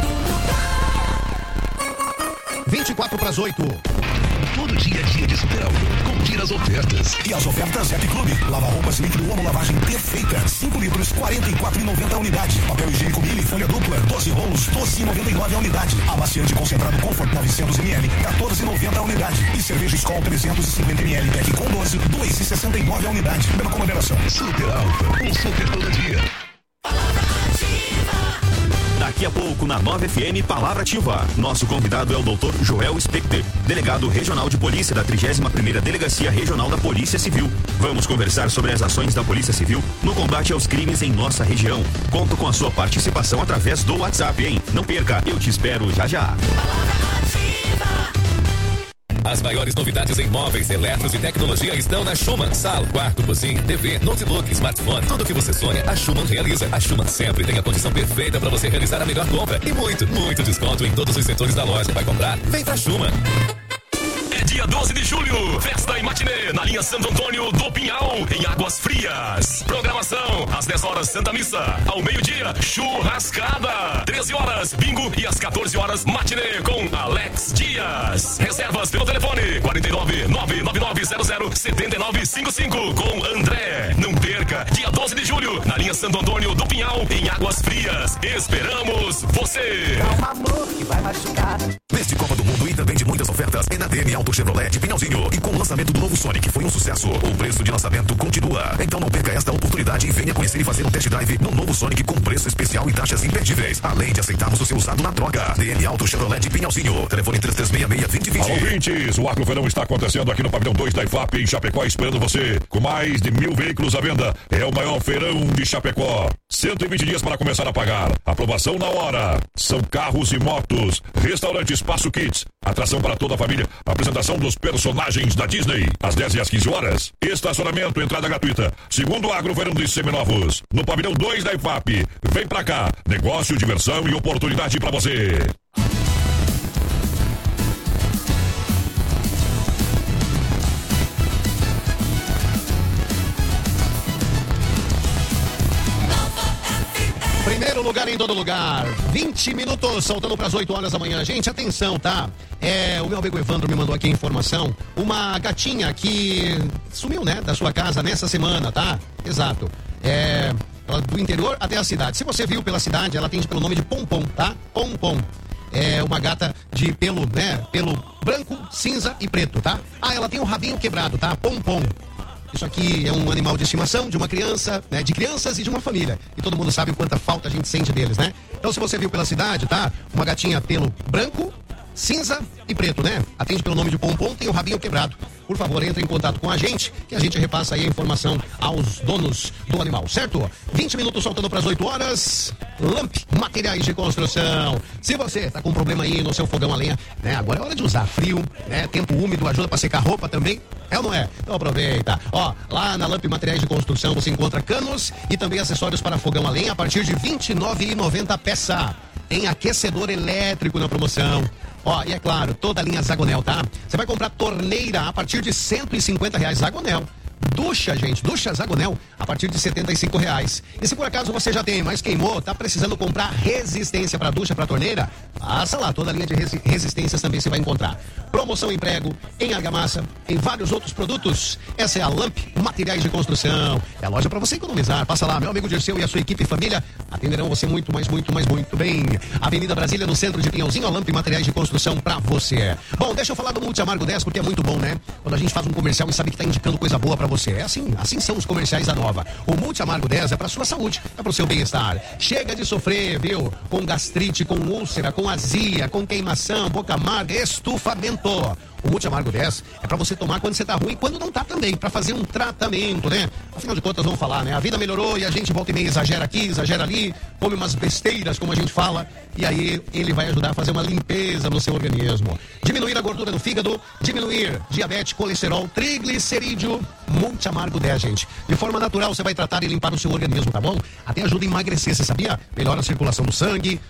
lugar. 24 pras 8. Todo dia é dia de Superalto. Confira as ofertas. E as ofertas Zep Clube. Lava-roupas líquido Omo lavagem perfeita. 5 litros, 44,90 a unidade. Papel higiênico Mili, folha dupla, 12 rolos, 12,99 a unidade. Amaciante concentrado Comfort 900 ml, 14,90 a unidade. E cerveja Skol 350 ml, pack com 12, 2,69 a unidade. Beba com moderação. Superalto. Um super todo dia. Da Daqui a pouco, na 9 FM, Palavra Ativa. Nosso convidado é o Dr. Joel Specter, delegado regional de polícia da 31ª Delegacia Regional da Polícia Civil. Vamos conversar sobre as ações da Polícia Civil no combate aos crimes em nossa região. Conto com a sua participação através do WhatsApp, hein? Não perca, eu te espero já já. As maiores novidades em móveis, eletros e tecnologia estão na Schumann. Sala, quarto, cozinha, TV, notebook, smartphone, tudo que você sonha, a Schumann realiza. A Schumann sempre tem a condição perfeita para você realizar a melhor compra e muito desconto em todos os setores da loja. Vai comprar? Vem pra Schumann. É dia 12 de julho, festa e matinê na linha Santo Antônio do Pinhal, em Águas Frias. Programação, às 10 horas, Santa Missa. Ao meio-dia, churrascada. 13 horas, bingo. E às 14 horas, matinê com Alex Dias. Reservas pelo telefone 49-99900-7955 com André. Não perca, dia 12 de julho, na linha Santo Antônio do Pinhal, em Águas Frias. Esperamos você. Calma, amor, que vai machucar. Neste Copa do Mundo e também de muitas ofertas, é na DM Auto Chevrolet de Pinhalzinho. E com o lançamento do novo Sonic foi um sucesso. O preço de lançamento continua. Então não perca esta oportunidade e venha conhecer e fazer um test drive no novo Sonic com preço especial e taxas imperdíveis. Além de aceitarmos o seu usado na troca. DM Auto Chevrolet de Pinhalzinho. Telefone 3366-2020. Alô, ouvintes, o Agroverão está acontecendo aqui no pavilhão 2 da IFAP em Chapecó, esperando você. Com mais de 1.000 veículos à venda. É o maior feirão de Chapecó. 120 dias para começar a pagar. Aprovação na hora. São carros e motos. Restaurante Espaço Kids. Atração para toda a família. Apresentação dos personagens da Disney. Às 10 e às 15 horas. Estacionamento, entrada gratuita. Segundo Agroverão de Seminovos. No pavilhão 2 da IFAP. Vem pra cá. Negócio, diversão e oportunidade para você. Primeiro lugar em todo lugar. 20 minutos, saltando para as 8 horas da manhã. Gente, atenção, tá? O meu amigo Evandro me mandou aqui a informação. Uma gatinha que sumiu, né, da sua casa nessa semana, tá? Exato. Do interior até a cidade. Se você viu pela cidade, ela atende pelo nome de Pompom, tá? Pompom. É uma gata de pelo, né? Pelo branco, cinza e preto, tá? Ela tem um rabinho quebrado, tá? Pompom. Isso aqui é um animal de estimação de uma criança, né? De crianças e de uma família. E todo mundo sabe o quanta falta a gente sente deles, né? Então, se você viu pela cidade, tá? Uma gatinha pelo branco, cinza e preto, né? Atende pelo nome de Pompom, tem o rabinho quebrado. Por favor, entre em contato com a gente, que a gente repassa aí a informação aos donos do animal, certo? 20 minutos soltando para as 8 horas. Lamp, materiais de construção. Se você tá com problema aí no seu fogão a lenha, né? Agora é hora de usar. Frio, né? Tempo úmido, ajuda para secar roupa também. É ou não é? Então aproveita. Lá na Lamp Materiais de Construção você encontra canos e também acessórios para fogão a lenha a partir de R$ 29,90 a peça. Tem aquecedor elétrico na promoção. E é claro, toda a linha Zagonel, tá? Você vai comprar torneira a partir de R$150 Zagonel. Ducha, gente, ducha Zagonel a partir de R$75. E se por acaso você já tem, mas queimou, tá precisando comprar resistência para ducha, para torneira, passa lá, toda a linha de resistências também você vai encontrar. Promoção em prego, em argamassa, em vários outros produtos. Essa é a Lamp Materiais de Construção. É a loja para você economizar. Passa lá, meu amigo Dirceu e a sua equipe e família atenderão você muito bem. Avenida Brasília, no centro de Pinhalzinho, a Lamp Materiais de Construção para você. Bom, deixa eu falar do Multi Amargo 10, porque é muito bom, né? Quando a gente faz um comercial e sabe que tá indicando coisa boa para você. É assim são os comerciais da Nova. O Multi Amargo 10 é para sua saúde, é para o seu bem-estar. Chega de sofrer, viu? Com gastrite, com úlcera, com azia, com queimação, boca amarga, estufamento. O Multi Amargo 10 é para você tomar quando você tá ruim e quando não tá também, para fazer um tratamento, né? Afinal de contas, vamos falar, né? A vida melhorou e a gente volta e meia exagera aqui, exagera ali, come umas besteiras, como a gente fala, e aí ele vai ajudar a fazer uma limpeza no seu organismo. Diminuir a gordura no fígado, diminuir diabetes, colesterol, triglicerídeo. Multi Amargo 10, gente. De forma natural, você vai tratar e limpar o seu organismo, tá bom? Até ajuda a emagrecer, você sabia? Melhora a circulação do sangue.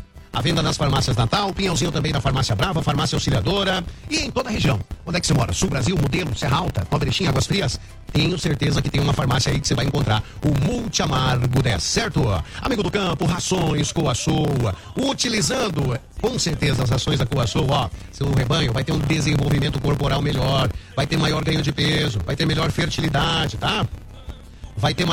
A venda nas farmácias Natal, Pinhalzinho também na Farmácia Brava, Farmácia Auxiliadora e em toda a região. Onde é que você mora? Sul Brasil, Modelo, Serra Alta, Nova Erechim, Águas Frias? Tenho certeza que tem uma farmácia aí que você vai encontrar o Multi Amargo 10, certo? Amigo do campo, rações Coaçou, utilizando com certeza as rações da Coaçou, seu rebanho vai ter um desenvolvimento corporal melhor, vai ter maior ganho de peso, vai ter melhor fertilidade, tá? Vai ter